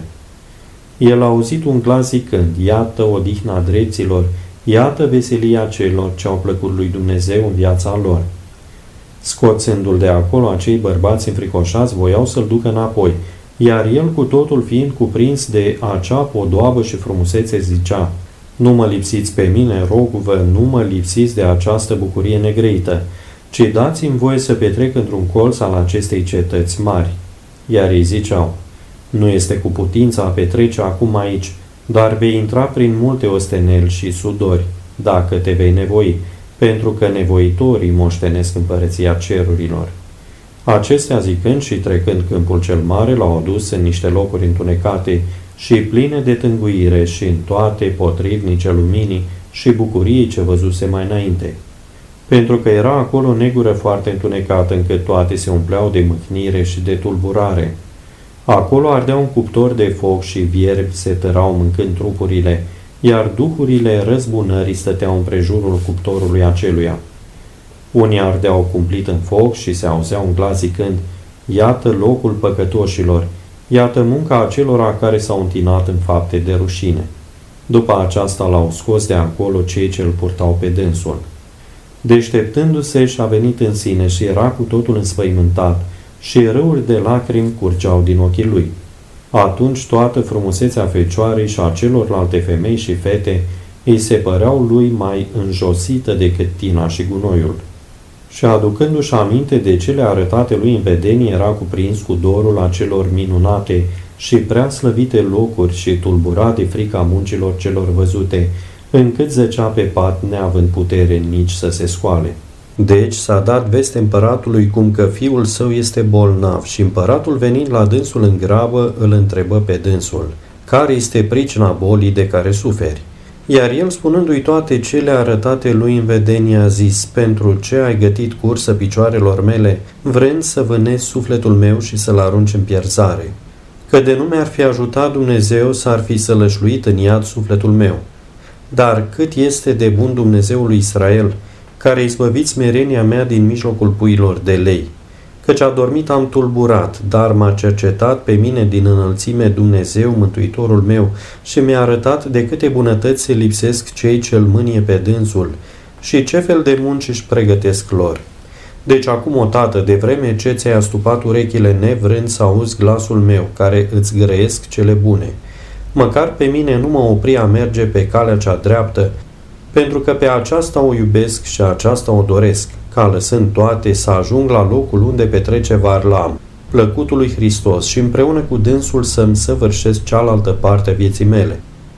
El a auzit un glas zicând: iată odihna drepților, iată veselia celor ce au plăcut lui Dumnezeu în viața lor. Scoțându-l de acolo, acei bărbați înfricoșați voiau să-l ducă înapoi, iar el, cu totul fiind cuprins de acea podoabă și frumusețe, zicea: nu mă lipsiți pe mine, rog-vă, nu mă lipsiți de această bucurie negrăită, ci dați-mi voie să petrec într-un colț al acestei cetăți mari. Iar ei ziceau: nu este cu putință a petrece acum aici, dar vei intra prin multe osteneli și sudori, dacă te vei nevoi, pentru că nevoitorii moștenesc împărăția cerurilor. Acestea zicând și trecând câmpul cel mare, l-au adus în niște locuri întunecate și pline de tânguire și în toate potrivnice luminii și bucuriei ce văzuse mai înainte. Pentru că era acolo o negură foarte întunecată, încât toate se umpleau de mâhnire și de tulburare. Acolo ardea un cuptor de foc și vierbi se tărau mâncând trupurile, iar duhurile răzbunării stăteau împrejurul cuptorului aceluia. Unii ardeau cumplit în foc și se auzea un glas zicând: iată locul păcătoșilor, iată munca acelora care s-au întinat în fapte de rușine. După aceasta l-au scos de acolo cei ce îl purtau pe dânsul. Deșteptându-se și-a venit în sine și era cu totul înspăimântat și râuri de lacrimi curgeau din ochii lui. Atunci toată frumusețea fecioarei și a celorlalte femei și fete îi se păreau lui mai înjosită decât tina și gunoiul. Și aducându-și aminte de cele arătate lui în vedenie, era cuprins cu dorul acelor minunate și prea slăvite locuri și tulburat de frica muncilor celor văzute, încât zăcea pe pat neavând putere nici să se scoale. Deci s-a dat veste împăratului cum că fiul său este bolnav și împăratul, venind la dânsul în grabă, îl întrebă pe dânsul: care este pricina bolii de care suferi? Iar el, spunându-i toate cele arătate lui în vedenie, a zis: pentru ce ai gătit cursă picioarelor mele, vrând să vânezi sufletul meu și să-l arunci în pierzare? Că de nu mi-ar fi ajutat Dumnezeu, s-ar fi sălășluit în iad sufletul meu. Dar cât este de bun Dumnezeul lui Israel, care izbăviți smerenia mea din mijlocul puilor de lei. Căci adormit am tulburat, dar m-a cercetat pe mine din înălțime Dumnezeu, Mântuitorul meu, și mi-a arătat de câte bunătăți se lipsesc cei ce-l mânie pe dânsul și ce fel de munci își pregătesc lor. Deci acum, o tată, de vreme ce ți-ai astupat urechile nevrând să auzi glasul meu, care îți grăiesc cele bune, măcar pe mine nu mă opri a merge pe calea cea dreaptă, pentru că pe aceasta o iubesc și aceasta o doresc, ca lăsând toate să ajung la locul unde petrece Varlam, plăcutul lui Hristos, și împreună cu dânsul să-mi săvârșesc cealaltă parte a vieții mele.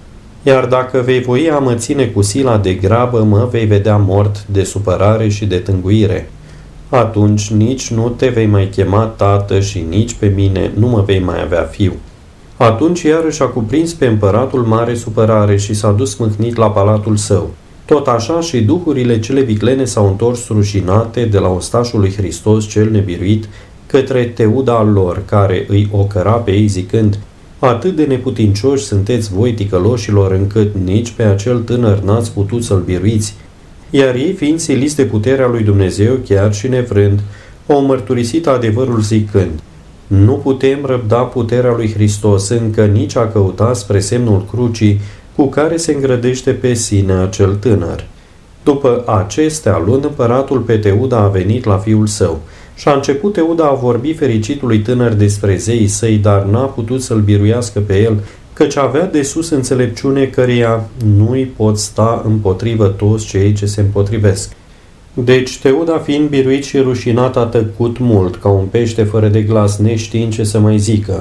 Iar dacă vei voi a mă ține cu sila de grabă, mă vei vedea mort de supărare și de tânguire. Atunci nici nu te vei mai chema tată și nici pe mine nu mă vei mai avea fiu. Atunci iarăși a cuprins pe împăratul mare supărare și s-a dus mâhnit la palatul său. Tot așa și duhurile cele viclene s-au întors rușinate de la ostașul lui Hristos cel nebiruit către Teuda al lor, care îi ocăra pe ei zicând: atât de neputincioși sunteți voi, ticăloșilor, încât nici pe acel tânăr n-ați putut să-l biruiți. Iar ei, fiind siliți de puterea lui Dumnezeu, chiar și nevrând, au mărturisit adevărul zicând: nu putem răbda puterea lui Hristos, încă nici a căuta spre semnul crucii cu care se îngrădește pe sine acel tânăr. După acestea, luând împăratul pe Teuda, a venit la fiul său și a început Teuda a vorbi fericitului tânăr despre zeii săi, dar n-a putut să-l biruiască pe el, căci avea de sus înțelepciune căreia nu-i pot sta împotrivă toți cei ce se împotrivesc. Deci Teuda, fiind biruit și rușinat, a tăcut mult, ca un pește fără de glas, neștiind ce să mai zică.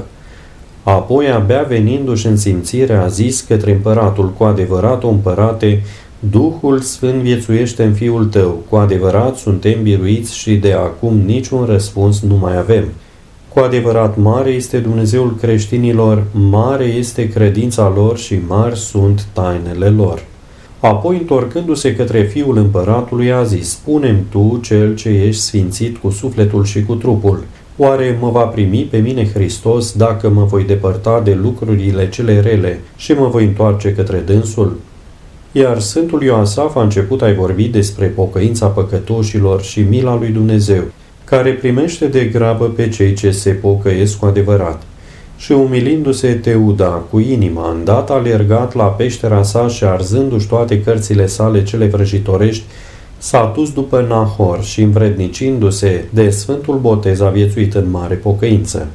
Apoi, abia venindu-și în simțire, a zis către împăratul: cu adevărat, o împărate, Duhul Sfânt viețuiește în Fiul tău, cu adevărat suntem biruiți și de acum niciun răspuns nu mai avem. Cu adevărat mare este Dumnezeul creștinilor, mare este credința lor și mari sunt tainele lor. Apoi, întorcându-se către fiul împăratului, a zis: spune-mi tu, cel ce ești sfințit cu sufletul și cu trupul, oare mă va primi pe mine Hristos dacă mă voi depărta de lucrurile cele rele și mă voi întoarce către dânsul? Iar Sfântul Ioasaf a început a-i vorbi despre pocăința păcătoșilor și mila lui Dumnezeu, care primește de grabă pe cei ce se pocăiesc cu adevărat. Și umilindu-se Teuda cu inima, îndată alergat la peștera sa și arzându-și toate cărțile sale cele vrăjitorești, s-a dus după Nahor și, învrednicindu-se de Sfântul Botez, a viețuit în mare pocăință.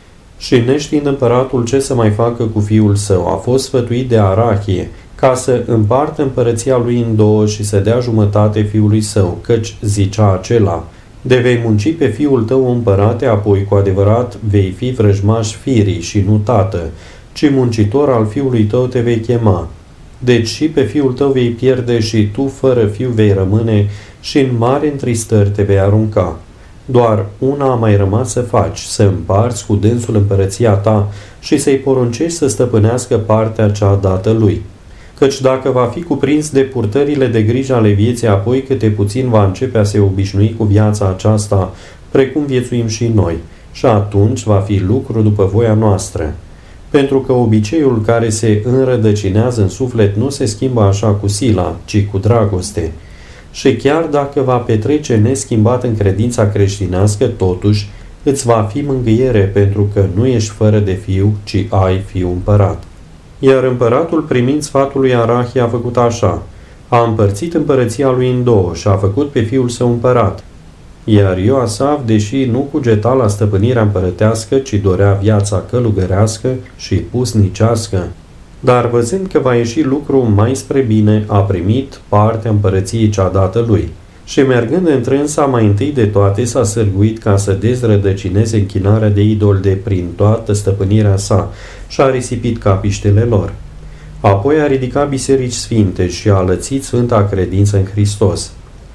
Și neștiind împăratul ce să mai facă cu fiul său, a fost sfătuit de Arahie ca să împartă împărăția lui în două și să dea jumătate fiului său, căci zicea acela: de vei munci pe fiul tău împărate, apoi cu adevărat vei fi vrăjmaș firii și nu tată, ci muncitor al fiului tău te vei chema. Deci și pe fiul tău vei pierde și tu fără fiu vei rămâne și în mare întristări te vei arunca. Doar una a mai rămas să faci, să împarți cu dânsul împărăția ta și să-i poruncești să stăpânească partea cea dată lui. Căci dacă va fi cuprins de purtările de grijă ale vieții, apoi câte puțin va începe a se obișnui cu viața aceasta, precum viețuim și noi, și atunci va fi lucru după voia noastră. Pentru că obiceiul care se înrădăcinează în suflet nu se schimbă așa cu sila, ci cu dragoste. Și chiar dacă va petrece neschimbat în credința creștinească, totuși îți va fi mângâiere, pentru că nu ești fără de fiu, ci ai fiu împărat. Iar împăratul, primind sfatul lui Arahie, a făcut așa: a împărțit împărăția lui în două și a făcut pe fiul său împărat. Iar Ioasaf, deși nu cugeta la stăpânirea împărătească, ci dorea viața călugărească și pusnicească, dar văzând că va ieși lucru mai spre bine, a primit partea împărăției cea dată lui. Și mergând întrânsa, mai întâi de toate s-a sârguit ca să dezrădăcineze închinarea de idol de prin toată stăpânirea sa și a risipit capiștele lor. Apoi a ridicat biserici sfinte și a lățit sfânta credință în Hristos.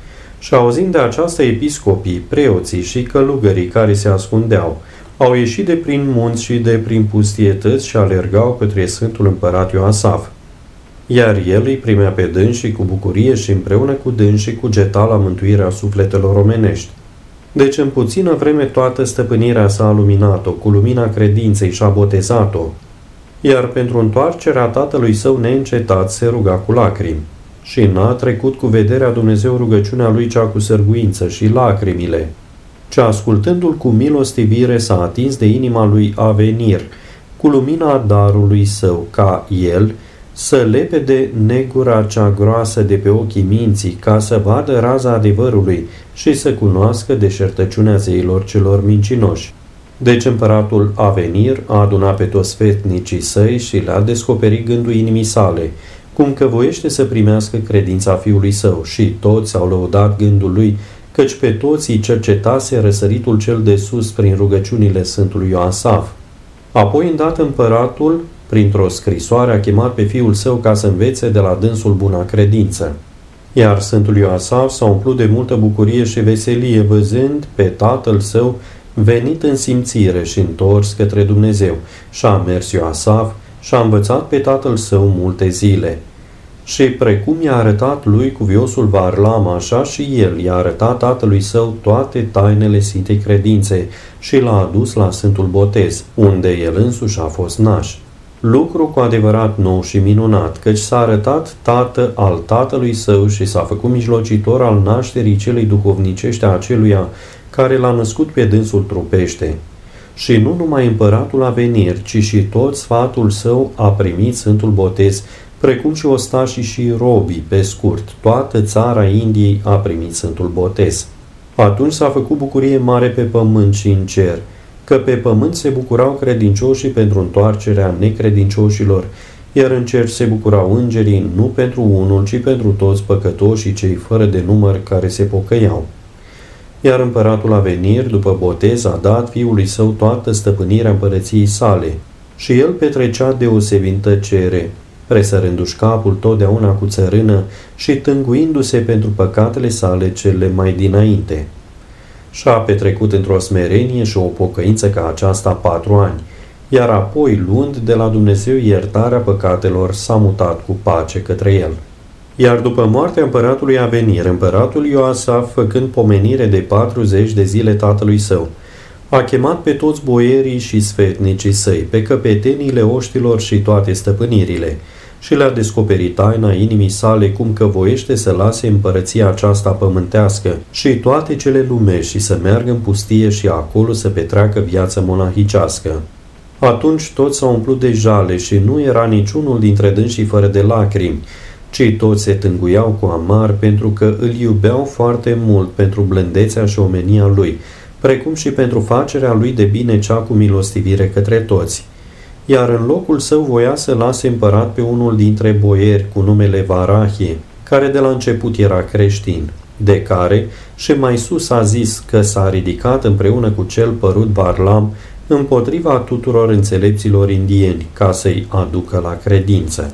Și auzind de aceasta, episcopii, preoții și călugării care se ascundeau au ieșit de prin munți și de prin pustietăți și alergau către Sfântul Împărat Ioasaf. Iar el îi primea pe dânsii cu bucurie și împreună cu dânsii cugeta la mântuirea sufletelor omenești. Deci în puțină vreme toată stăpânirea s-a luminat-o, cu lumina credinței și-a botezat-o, iar pentru întoarcerea tatălui său neîncetat se ruga cu lacrimi. Și n-a trecut cu vederea Dumnezeu rugăciunea lui cea cu sârguință și lacrimile, ci ascultându-l cu milostivire s-a atins de inima lui Avenir, cu lumina darului său, ca el să lepede negura cea groasă de pe ochii minții, ca să vadă raza adevărului și să cunoască deșertăciunea zeilor celor mincinoși. Deci împăratul Avenir a adunat pe toți sfetnicii săi și le-a descoperit gândul inimii sale, cum că voiește să primească credința fiului său, și toți au lăudat gândul lui, căci pe toți îi cercetase răsăritul cel de sus prin rugăciunile Sfântului Ioasaf. Apoi, îndată împăratul, printr-o scrisoare, a chemat pe fiul său ca să învețe de la dânsul buna credință. Iar Sfântul Ioasaf s-a umplut de multă bucurie și veselie, văzând pe tatăl său venit în simțire și întors către Dumnezeu. Și-a mers Ioasaf și-a învățat pe tatăl său multe zile. Și precum i-a arătat lui cuviosul Varlam, așa și el i-a arătat tatălui său toate tainele Sfintei Credințe și l-a adus la Sfântul Botez, unde el însuși a fost naș. Lucru cu adevărat nou și minunat, căci s-a arătat tată al tatălui său și s-a făcut mijlocitor al nașterii celei duhovnicești a aceluia care l-a născut pe dânsul trupește. Și nu numai împăratul Avenir, ci și tot sfatul său a primit Sfântul Botez, precum și ostașii și robii, pe scurt, toată țara Indiei a primit Sfântul Botez. Atunci s-a făcut bucurie mare pe pământ și în cer, că pe pământ se bucurau credincioșii pentru întoarcerea necredincioșilor, iar în cer se bucurau îngerii nu pentru unul, ci pentru toți păcătoșii cei fără de număr care se pocăiau. Iar împăratul Avenir, după botez, a dat fiului său toată stăpânirea împărăției sale și el petrecea deosebit tăcere, presărându-și capul totdeauna cu țărână și tânguindu-se pentru păcatele sale cele mai dinainte. Și-a petrecut într-o smerenie și o pocăință ca aceasta patru ani, iar apoi, luând de la Dumnezeu iertarea păcatelor, s-a mutat cu pace către el. Iar după moartea împăratului Avenir, împăratul Ioasaf, făcând pomenire de patruzeci de zile tatălui său, a chemat pe toți boierii și sfetnicii săi, pe căpeteniile oștilor și toate stăpânirile, și le-a descoperit taina inimii sale cum că voiește să lase împărăția aceasta pământească și toate cele lumești și să meargă în pustie și acolo să petreacă viața monahicească. Atunci toți s-au umplut de jale și nu era niciunul dintre dânsii fără de lacrimi, ci toți se tânguiau cu amar pentru că îl iubeau foarte mult pentru blândețea și omenia lui, precum și pentru facerea lui de bine cea cu milostivire către toți. Iar în locul său voia să lase împărat pe unul dintre boieri cu numele Varahie, care de la început era creștin, de care și mai sus a zis că s-a ridicat împreună cu cel părut Varlam împotriva tuturor înțelepților indieni, ca să-i aducă la credință.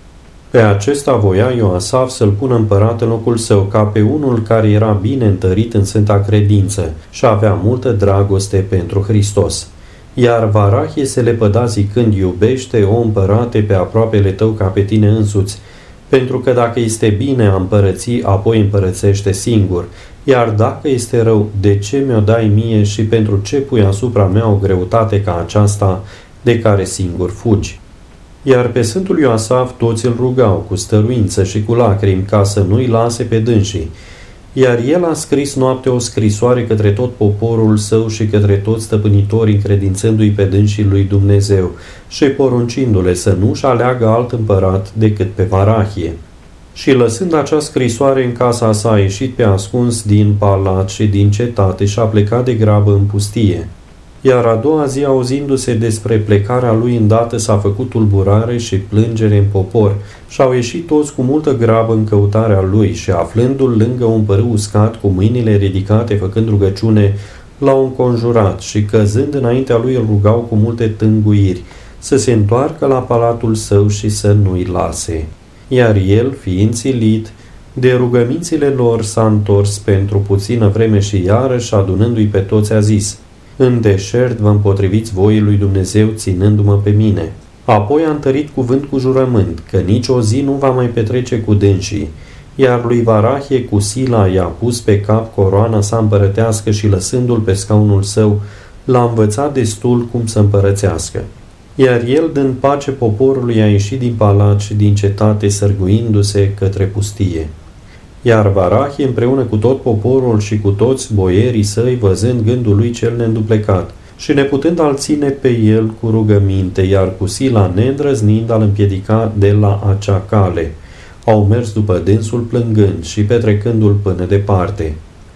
Pe acesta voia Ioasaf să-l pună împărat în locul său, ca pe unul care era bine întărit în sfânta credință și avea multă dragoste pentru Hristos. Iar Varahie se lepăda zicând: iubește, o împărate, pe aproapele tău ca pe tine însuți, pentru că dacă este bine a împărății, apoi împărățește singur, iar dacă este rău, de ce mi-o dai mie și pentru ce pui asupra mea o greutate ca aceasta de care singur fugi? Iar pe Sfântul Ioasaf toți îl rugau cu stăruință și cu lacrimi ca să nu-i lase pe dânsii. Iar el a scris noapte o scrisoare către tot poporul său și către toți stăpânitorii, încredințându-i pe dânsii lui Dumnezeu și poruncindu-le să nu-și aleagă alt împărat decât pe Varahie. Și lăsând acea scrisoare în casa sa, a ieșit pe ascuns din palat și din cetate și a plecat de grabă în pustie. Iar a doua zi, auzindu-se despre plecarea lui îndată, s-a făcut tulburare și plângere în popor și au ieșit toți cu multă grabă în căutarea lui și, aflându-l lângă un părâu uscat, cu mâinile ridicate făcând rugăciune, l-au înconjurat și, căzând înaintea lui, îl rugau cu multe tânguiri să se întoarcă la palatul său și să nu-i lase. Iar el, fiind silit de rugămințile lor, s-a întors pentru puțină vreme și iarăși, adunându-i pe toți, a zis: în deșert vă împotriviți voii lui Dumnezeu, ținându-mă pe mine. Apoi a întărit cuvânt cu jurământ, că nici o zi nu va mai petrece cu dânsii, iar lui Varahie cu sila i-a pus pe cap coroana sa împărătească și, lăsându-l pe scaunul său, l-a învățat destul cum să împărățească. Iar el, dând pace poporului, a ieșit din palat și din cetate, sărguindu-se către pustie. Iar Varahie, împreună cu tot poporul și cu toți boierii săi, văzând gândul lui cel neînduplecat și neputând al ține pe el cu rugăminte, iar cu sila neîndrăznind al împiedica de la acea cale, au mers după dânsul plângând și petrecându-l până departe.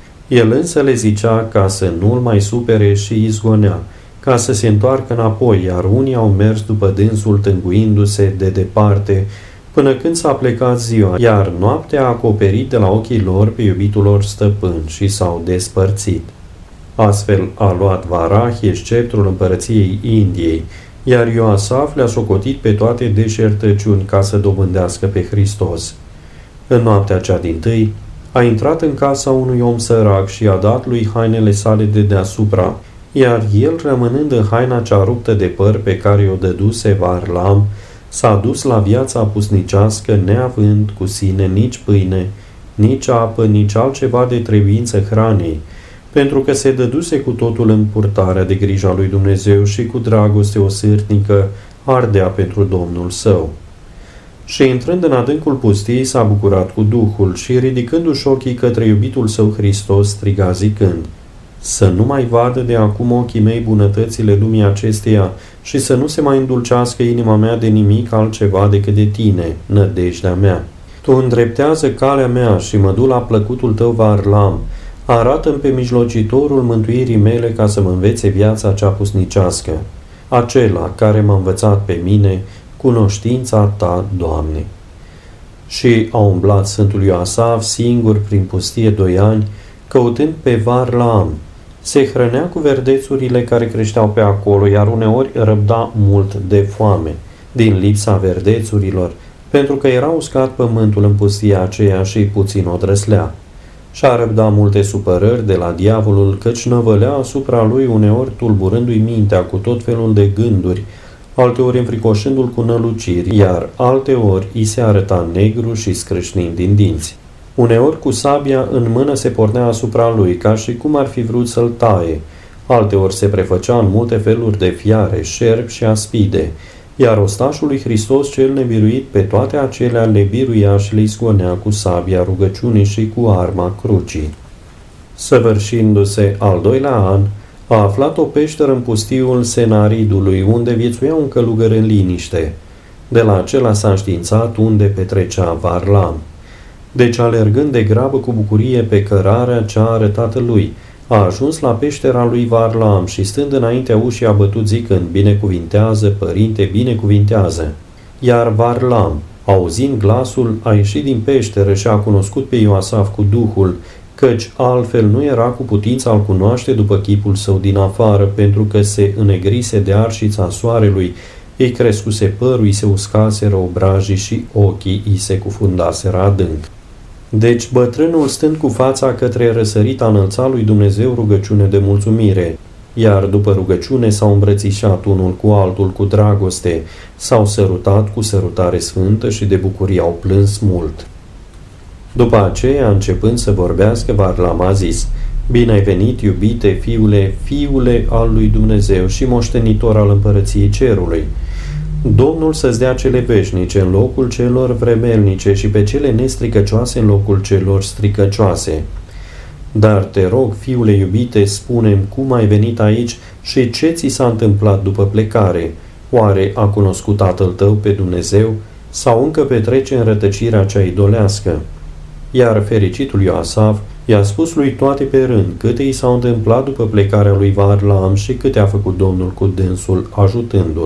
El însă le zicea ca să nu-l mai supere și izgonea, ca să se întoarcă înapoi, iar unii au mers după dânsul tânguindu-se de departe, până când s-a plecat ziua, iar noaptea a acoperit de la ochii lor pe iubitul lor stăpân și s-au despărțit. Astfel a luat Varahie sceptrul împărăției Indiei, iar Ioasaf le-a socotit pe toate deșertăciuni ca să dobândească pe Hristos. În noaptea cea dintâi a intrat în casa unui om sărac și i-a dat lui hainele sale de deasupra, iar el, rămânând în haina cea ruptă de păr pe care o dăduse Varlam, s-a dus la viața pusnicească, neavând cu sine nici pâine, nici apă, nici altceva de trebuință hranei, pentru că se dăduse cu totul în purtarea de grija lui Dumnezeu și cu dragoste osârtnică ardea pentru Domnul său. Și intrând în adâncul pustiei, s-a bucurat cu Duhul și, ridicându-și ochii către iubitul său Hristos, striga zicând: să nu mai vadă de acum ochii mei bunătățile lumii acesteia și să nu se mai îndulcească inima mea de nimic altceva decât de tine, nădejdea mea. Tu îndreptează calea mea și mă du la plăcutul tău Varlam, arată-mi pe mijlocitorul mântuirii mele ca să mă învețe viața cea pusnicească, acela care m-a învățat pe mine cunoștința ta, Doamne. Și a umblat Sfântul Ioasaf singur prin pustie doi ani, căutând pe Varlam. Se hrănea cu verdețurile care creșteau pe acolo, iar uneori răbda mult de foame. Din lipsa verdețurilor, pentru că era uscat pământul în pustia aceea și puțin o drăslea. Și-a răbdat multe supărări de la diavolul, căci năvălea asupra lui uneori tulburându-i mintea cu tot felul de gânduri, alteori înfricoșându-l cu năluciri, iar alteori îi se arăta negru și scrâșnind din dinți. Uneori cu sabia în mână se pornea asupra lui, ca și cum ar fi vrut să-l taie, alteori se prefăcea în multe feluri de fiare, șerpi și aspide, iar ostașul lui Hristos cel nebiruit pe toate acelea le biruia și le izgonea cu sabia rugăciunii și cu arma crucii. Săvârșindu-se al doilea an, a aflat o peșteră în pustiul Senaridului, unde viețuia un călugăr în liniște. De la acela s-a înștiințat unde petrecea Varlam. Deci, alergând de grabă cu bucurie pe cărarea ce a arătat lui, a ajuns la peștera lui Varlam și, stând înaintea ușii, a bătut zicând: "Binecuvintează, părinte, binecuvintează!" Iar Varlam, auzind glasul, a ieșit din peșteră și a cunoscut pe Ioasaf cu Duhul, căci altfel nu era cu putința al cunoaște după chipul său din afară, pentru că se înegrise de arșița soarelui, îi crescuse părul, îi se uscaseră obrajii și ochii îi se cufundaseră adânc. Deci bătrânul, stând cu fața către răsărit, a înălțat lui Dumnezeu rugăciune de mulțumire, iar după rugăciune s-au îmbrățișat unul cu altul cu dragoste, s-au sărutat cu sărutare sfântă și de bucurie au plâns mult. După aceea, începând să vorbească, Varlam a zis: "Bine ai venit, iubite fiule, fiule al lui Dumnezeu și moștenitor al împărăției cerului. Domnul să-ți dea cele veșnice în locul celor vremelnice și pe cele nestricăcioase în locul celor stricăcioase. Dar te rog, fiule iubite, spune-mi cum ai venit aici și ce ți s-a întâmplat după plecare. Oare a cunoscut tatăl tău pe Dumnezeu sau încă petrece în rătăcirea cea idolească?" Iar fericitul Ioasaf i-a spus lui toate pe rând câte i s-au întâmplat după plecarea lui Varlam și câte a făcut Domnul cu dânsul, ajutându-l.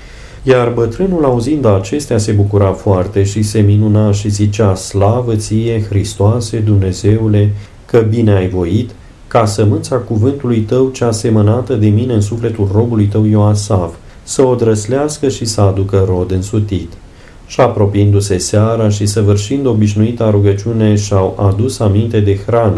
Iar bătrânul, auzind acestea, se bucura foarte și se minuna și zicea: "Slavă ție, Hristoase, Dumnezeule, că bine ai voit, ca sămânța cuvântului tău cea semănată de mine în sufletul robului tău Ioasaf, să o drăslească și să aducă rod însutit." Și apropiindu-se seara și săvârșind obișnuita rugăciune, și-au adus aminte de hrană.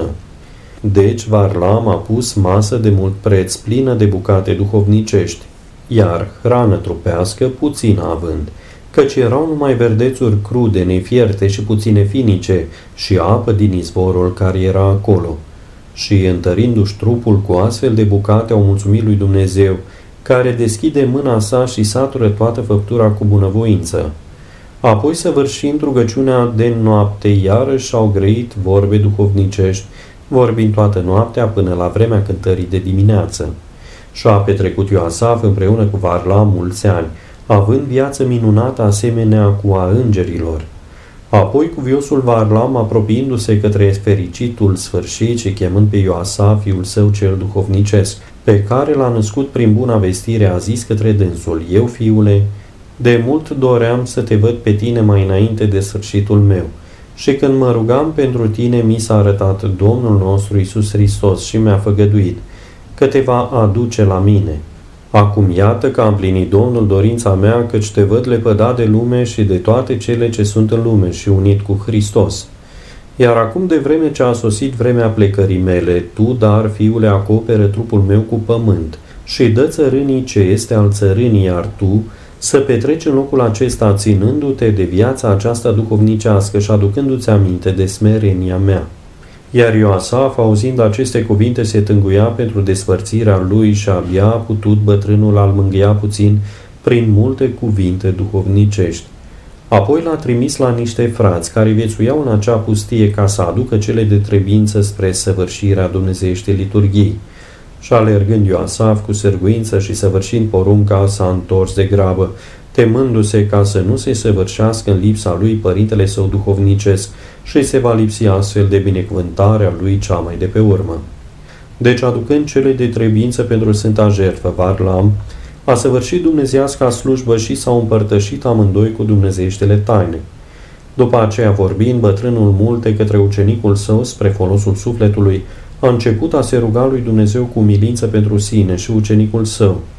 Deci Varlam a pus masă de mult preț, plină de bucate duhovnicești, iar hrană trupească puțin având, căci erau numai verdețuri crude, nefierte și puține finice, și apă din izvorul care era acolo. Și, întărindu-și trupul cu astfel de bucate, au mulțumit lui Dumnezeu, care deschide mâna sa și satură toată făptura cu bunăvoință. Apoi, săvârșind rugăciunea de noapte, iarăși au grăit vorbe duhovnicești, vorbind toată noaptea până la vremea cântării de dimineață. Și a petrecut Ioasaf împreună cu Varlam mulți ani, având viață minunată asemenea cu a îngerilor. Apoi cuviosul Varlam, apropiindu-se către fericitul sfârșit și chemând pe Ioasaf, fiul său cel duhovnicesc, pe care l-a născut prin buna vestire, a zis către dânsul: "Eu, fiule, de mult doream să te văd pe tine mai înainte de sfârșitul meu. Și când mă rugam pentru tine, mi s-a arătat Domnul nostru Iisus Hristos și mi-a făgăduit că te va aduce la mine. Acum iată că a împlinit Domnul dorința mea, căci te văd lepădat de lume și de toate cele ce sunt în lume și unit cu Hristos. Iar acum, de vreme ce a sosit vremea plecării mele, tu, dar, fiule, acoperă trupul meu cu pământ și dă țărânii ce este al țărânii, iar tu să petreci în locul acesta, ținându-te de viața aceasta duhovnicească și aducându-ți aminte de smerenia mea." Iar Ioasaf, auzind aceste cuvinte, se tânguia pentru despărțirea lui și abia a putut bătrânul a-l mângâia puțin prin multe cuvinte duhovnicești. Apoi l-a trimis la niște frați care viețuiau în acea pustie ca să aducă cele de trebuință spre săvârșirea dumnezeieștii liturghii. Și alergând Ioasaf cu sârguință și săvârșind porunca, s-a întors de grabă, temându-se ca să nu se săvârșească în lipsa lui părintele său duhovnicesc și se va lipsi astfel de binecuvântarea lui cea mai de pe urmă. Deci, aducând cele de trebuință pentru sfânta jertfă, Varlam a săvârșit dumnezeiasca slujbă și s-au împărtășit amândoi cu dumnezeieștile taine. După aceea, vorbind bătrânul multe către ucenicul său spre folosul sufletului, a început a se ruga lui Dumnezeu cu umilință pentru sine și ucenicul său.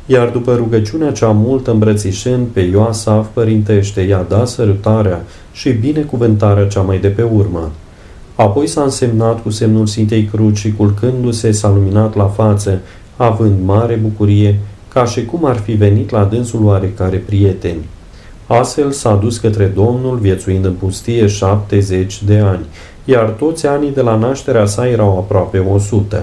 Iar după rugăciunea cea multă îmbrățișând pe Ioasaf părintește, i-a dat sărutarea și binecuvântarea cea mai de pe urmă. Apoi s-a însemnat cu semnul Sfintei Cruci și culcându-se s-a luminat la față, având mare bucurie, ca și cum ar fi venit la dânsul oarecare prieteni. Astfel s-a dus către Domnul, viețuind în pustie șaptezeci de ani, iar toți anii de la nașterea sa erau aproape o sută.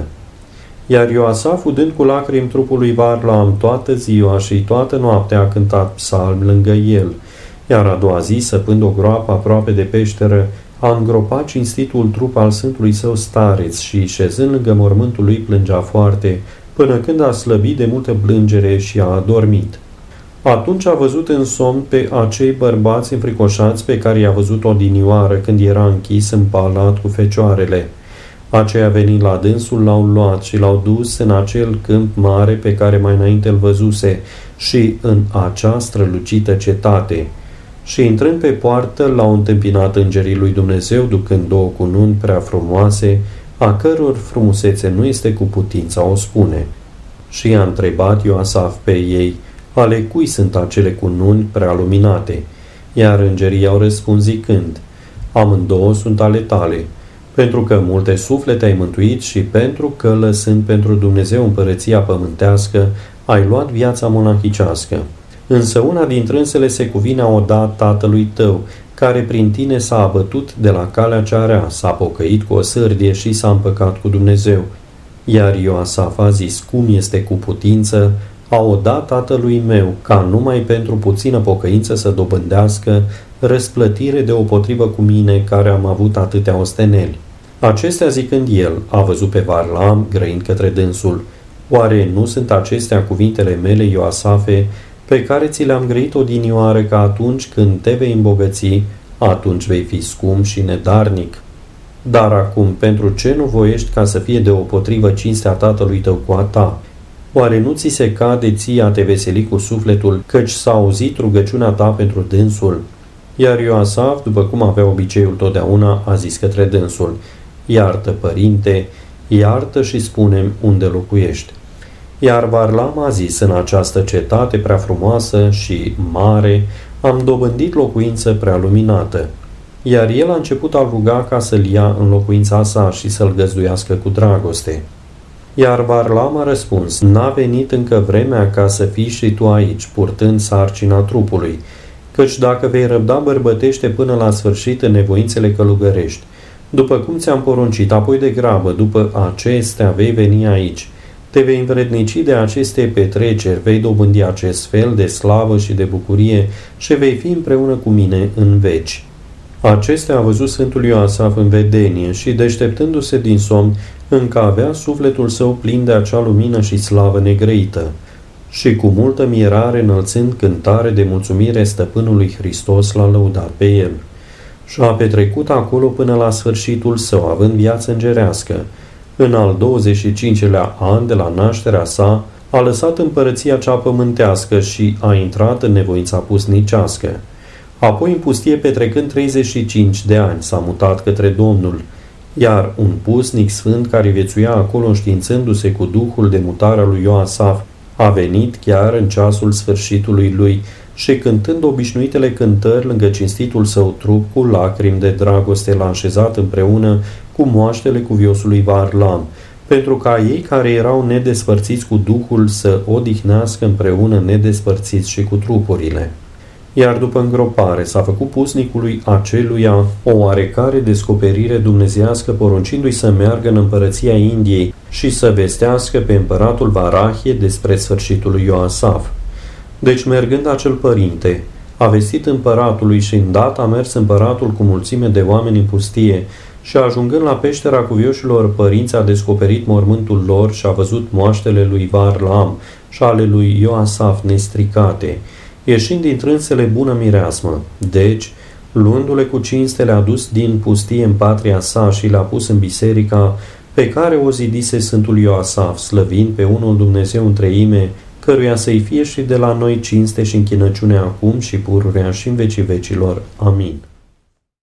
Iar Ioasaf, udând cu lacrimi trupul lui Varlam toată ziua și toată noaptea, a cântat psalmi lângă el, iar a doua zi, săpând o groapă aproape de peșteră, a îngropat cinstitul trup al sfântului său stareț și, șezând lângă mormântul lui, plângea foarte, până când a slăbit de multă plângere și a adormit. Atunci a văzut în somn pe acei bărbați înfricoșați pe care i-a văzut odinioară când era închis în palat cu fecioarele. Aceia venind la dânsul l-au luat și l-au dus în acel câmp mare pe care mai înainte îl văzuse și în acea strălucită cetate. Și intrând pe poartă, l-au întâmpinat îngerii lui Dumnezeu, ducând două cununi prea frumoase, a căror frumusețe nu este cu putința o spune. Și i-a întrebat Ioasaf pe ei, ale cui sunt acele cununi prea luminate? Iar îngerii i-au răspuns zicând, amândouă sunt ale tale, pentru că multe suflete ai mântuit și pentru că, lăsând pentru Dumnezeu împărăția pământească, ai luat viața monahicească. Însă una dintre însele se cuvine a o da tatălui tău, care prin tine s-a abătut de la calea cea rea, s-a pocăit cu o sârdie și s-a împăcat cu Dumnezeu. Iar Ioasaf a zis, cum este cu putință, a o da tatălui meu, ca numai pentru puțină pocăință să dobândească răsplătire deopotrivă cu mine, care am avut atâtea osteneli. Acestea zicând el, a văzut pe Varlam, grăind către dânsul, oare nu sunt acestea cuvintele mele, Ioasafe, pe care ți le-am grăit odinioară, că atunci când te vei îmbogăți, atunci vei fi scump și nedarnic? Dar acum, pentru ce nu voiești ca să fie deopotrivă cinstea tatălui tău cu a ta? Oare nu ți se cade ție a te veseli cu sufletul, căci s-a auzit rugăciunea ta pentru dânsul? Iar Ioasaf, după cum avea obiceiul totdeauna, a zis către dânsul, iartă, părinte, iartă și spune-mi unde locuiești. Iar Varlam a zis, în această cetate prea frumoasă și mare, am dobândit locuință prea luminată. Iar el a început a ruga ca să-l ia în locuința sa și să-l găzduiască cu dragoste. Iar Varlam a răspuns, n-a venit încă vremea ca să fii și tu aici, purtând sarcina trupului, căci dacă vei răbda bărbătește până la sfârșit în nevoințele călugărești, după cum ți-am poruncit, apoi de grabă, după acestea vei veni aici, te vei învrednici de aceste petreceri, vei dobândi acest fel de slavă și de bucurie și vei fi împreună cu mine în veci. Acestea a văzut Sfântul Ioasaf în vedenie și, deșteptându-se din somn, încă avea sufletul său plin de acea lumină și slavă negrăită. Și cu multă mirare, înălțând cântare de mulțumire stăpânului Hristos, l-a lăudat pe el. Și a petrecut acolo până la sfârșitul său, având viață îngerească. În al douăzeci și cincilea an de la nașterea sa, a lăsat împărăția cea pământească și a intrat în nevoința pusnicească. Apoi, în pustie, petrecând treizeci și cinci de ani, s-a mutat către Domnul, iar un pusnic sfânt care viețuia acolo înștiințându-se cu duhul de mutarea lui Ioasaf, a venit chiar în ceasul sfârșitului lui și, cântând obișnuitele cântări lângă cinstitul său trup, cu lacrimi de dragoste l-a așezat împreună cu moaștele cuviosului Varlam, pentru ca ei care erau nedespărțiți cu Duhul să odihnească împreună nedespărțiți și cu trupurile. Iar după îngropare s-a făcut pusnicului aceluia o oarecare descoperire dumnezeiască, poruncindu-i să meargă în împărăția Indiei și să vestească pe împăratul Varahie despre sfârșitul lui Ioasaf. Deci, mergând acel părinte, a vestit împăratului și îndată a mers împăratul cu mulțime de oameni în pustie și, ajungând la peștera cuvioșilor părinți, a descoperit mormântul lor și a văzut moaștele lui Varlam și ale lui Ioasaf nestricate, ieșind din trânsele bună mireasmă. Deci, luându-le cu cinste, le-a dus din pustie în patria sa și le-a pus în biserica pe care o zidise Sfântul Ioasaf, slăvind pe unul Dumnezeu în treime, căruia să-i fie și de la noi cinste și închinăciune acum și pururea și în vecii vecilor. Amin.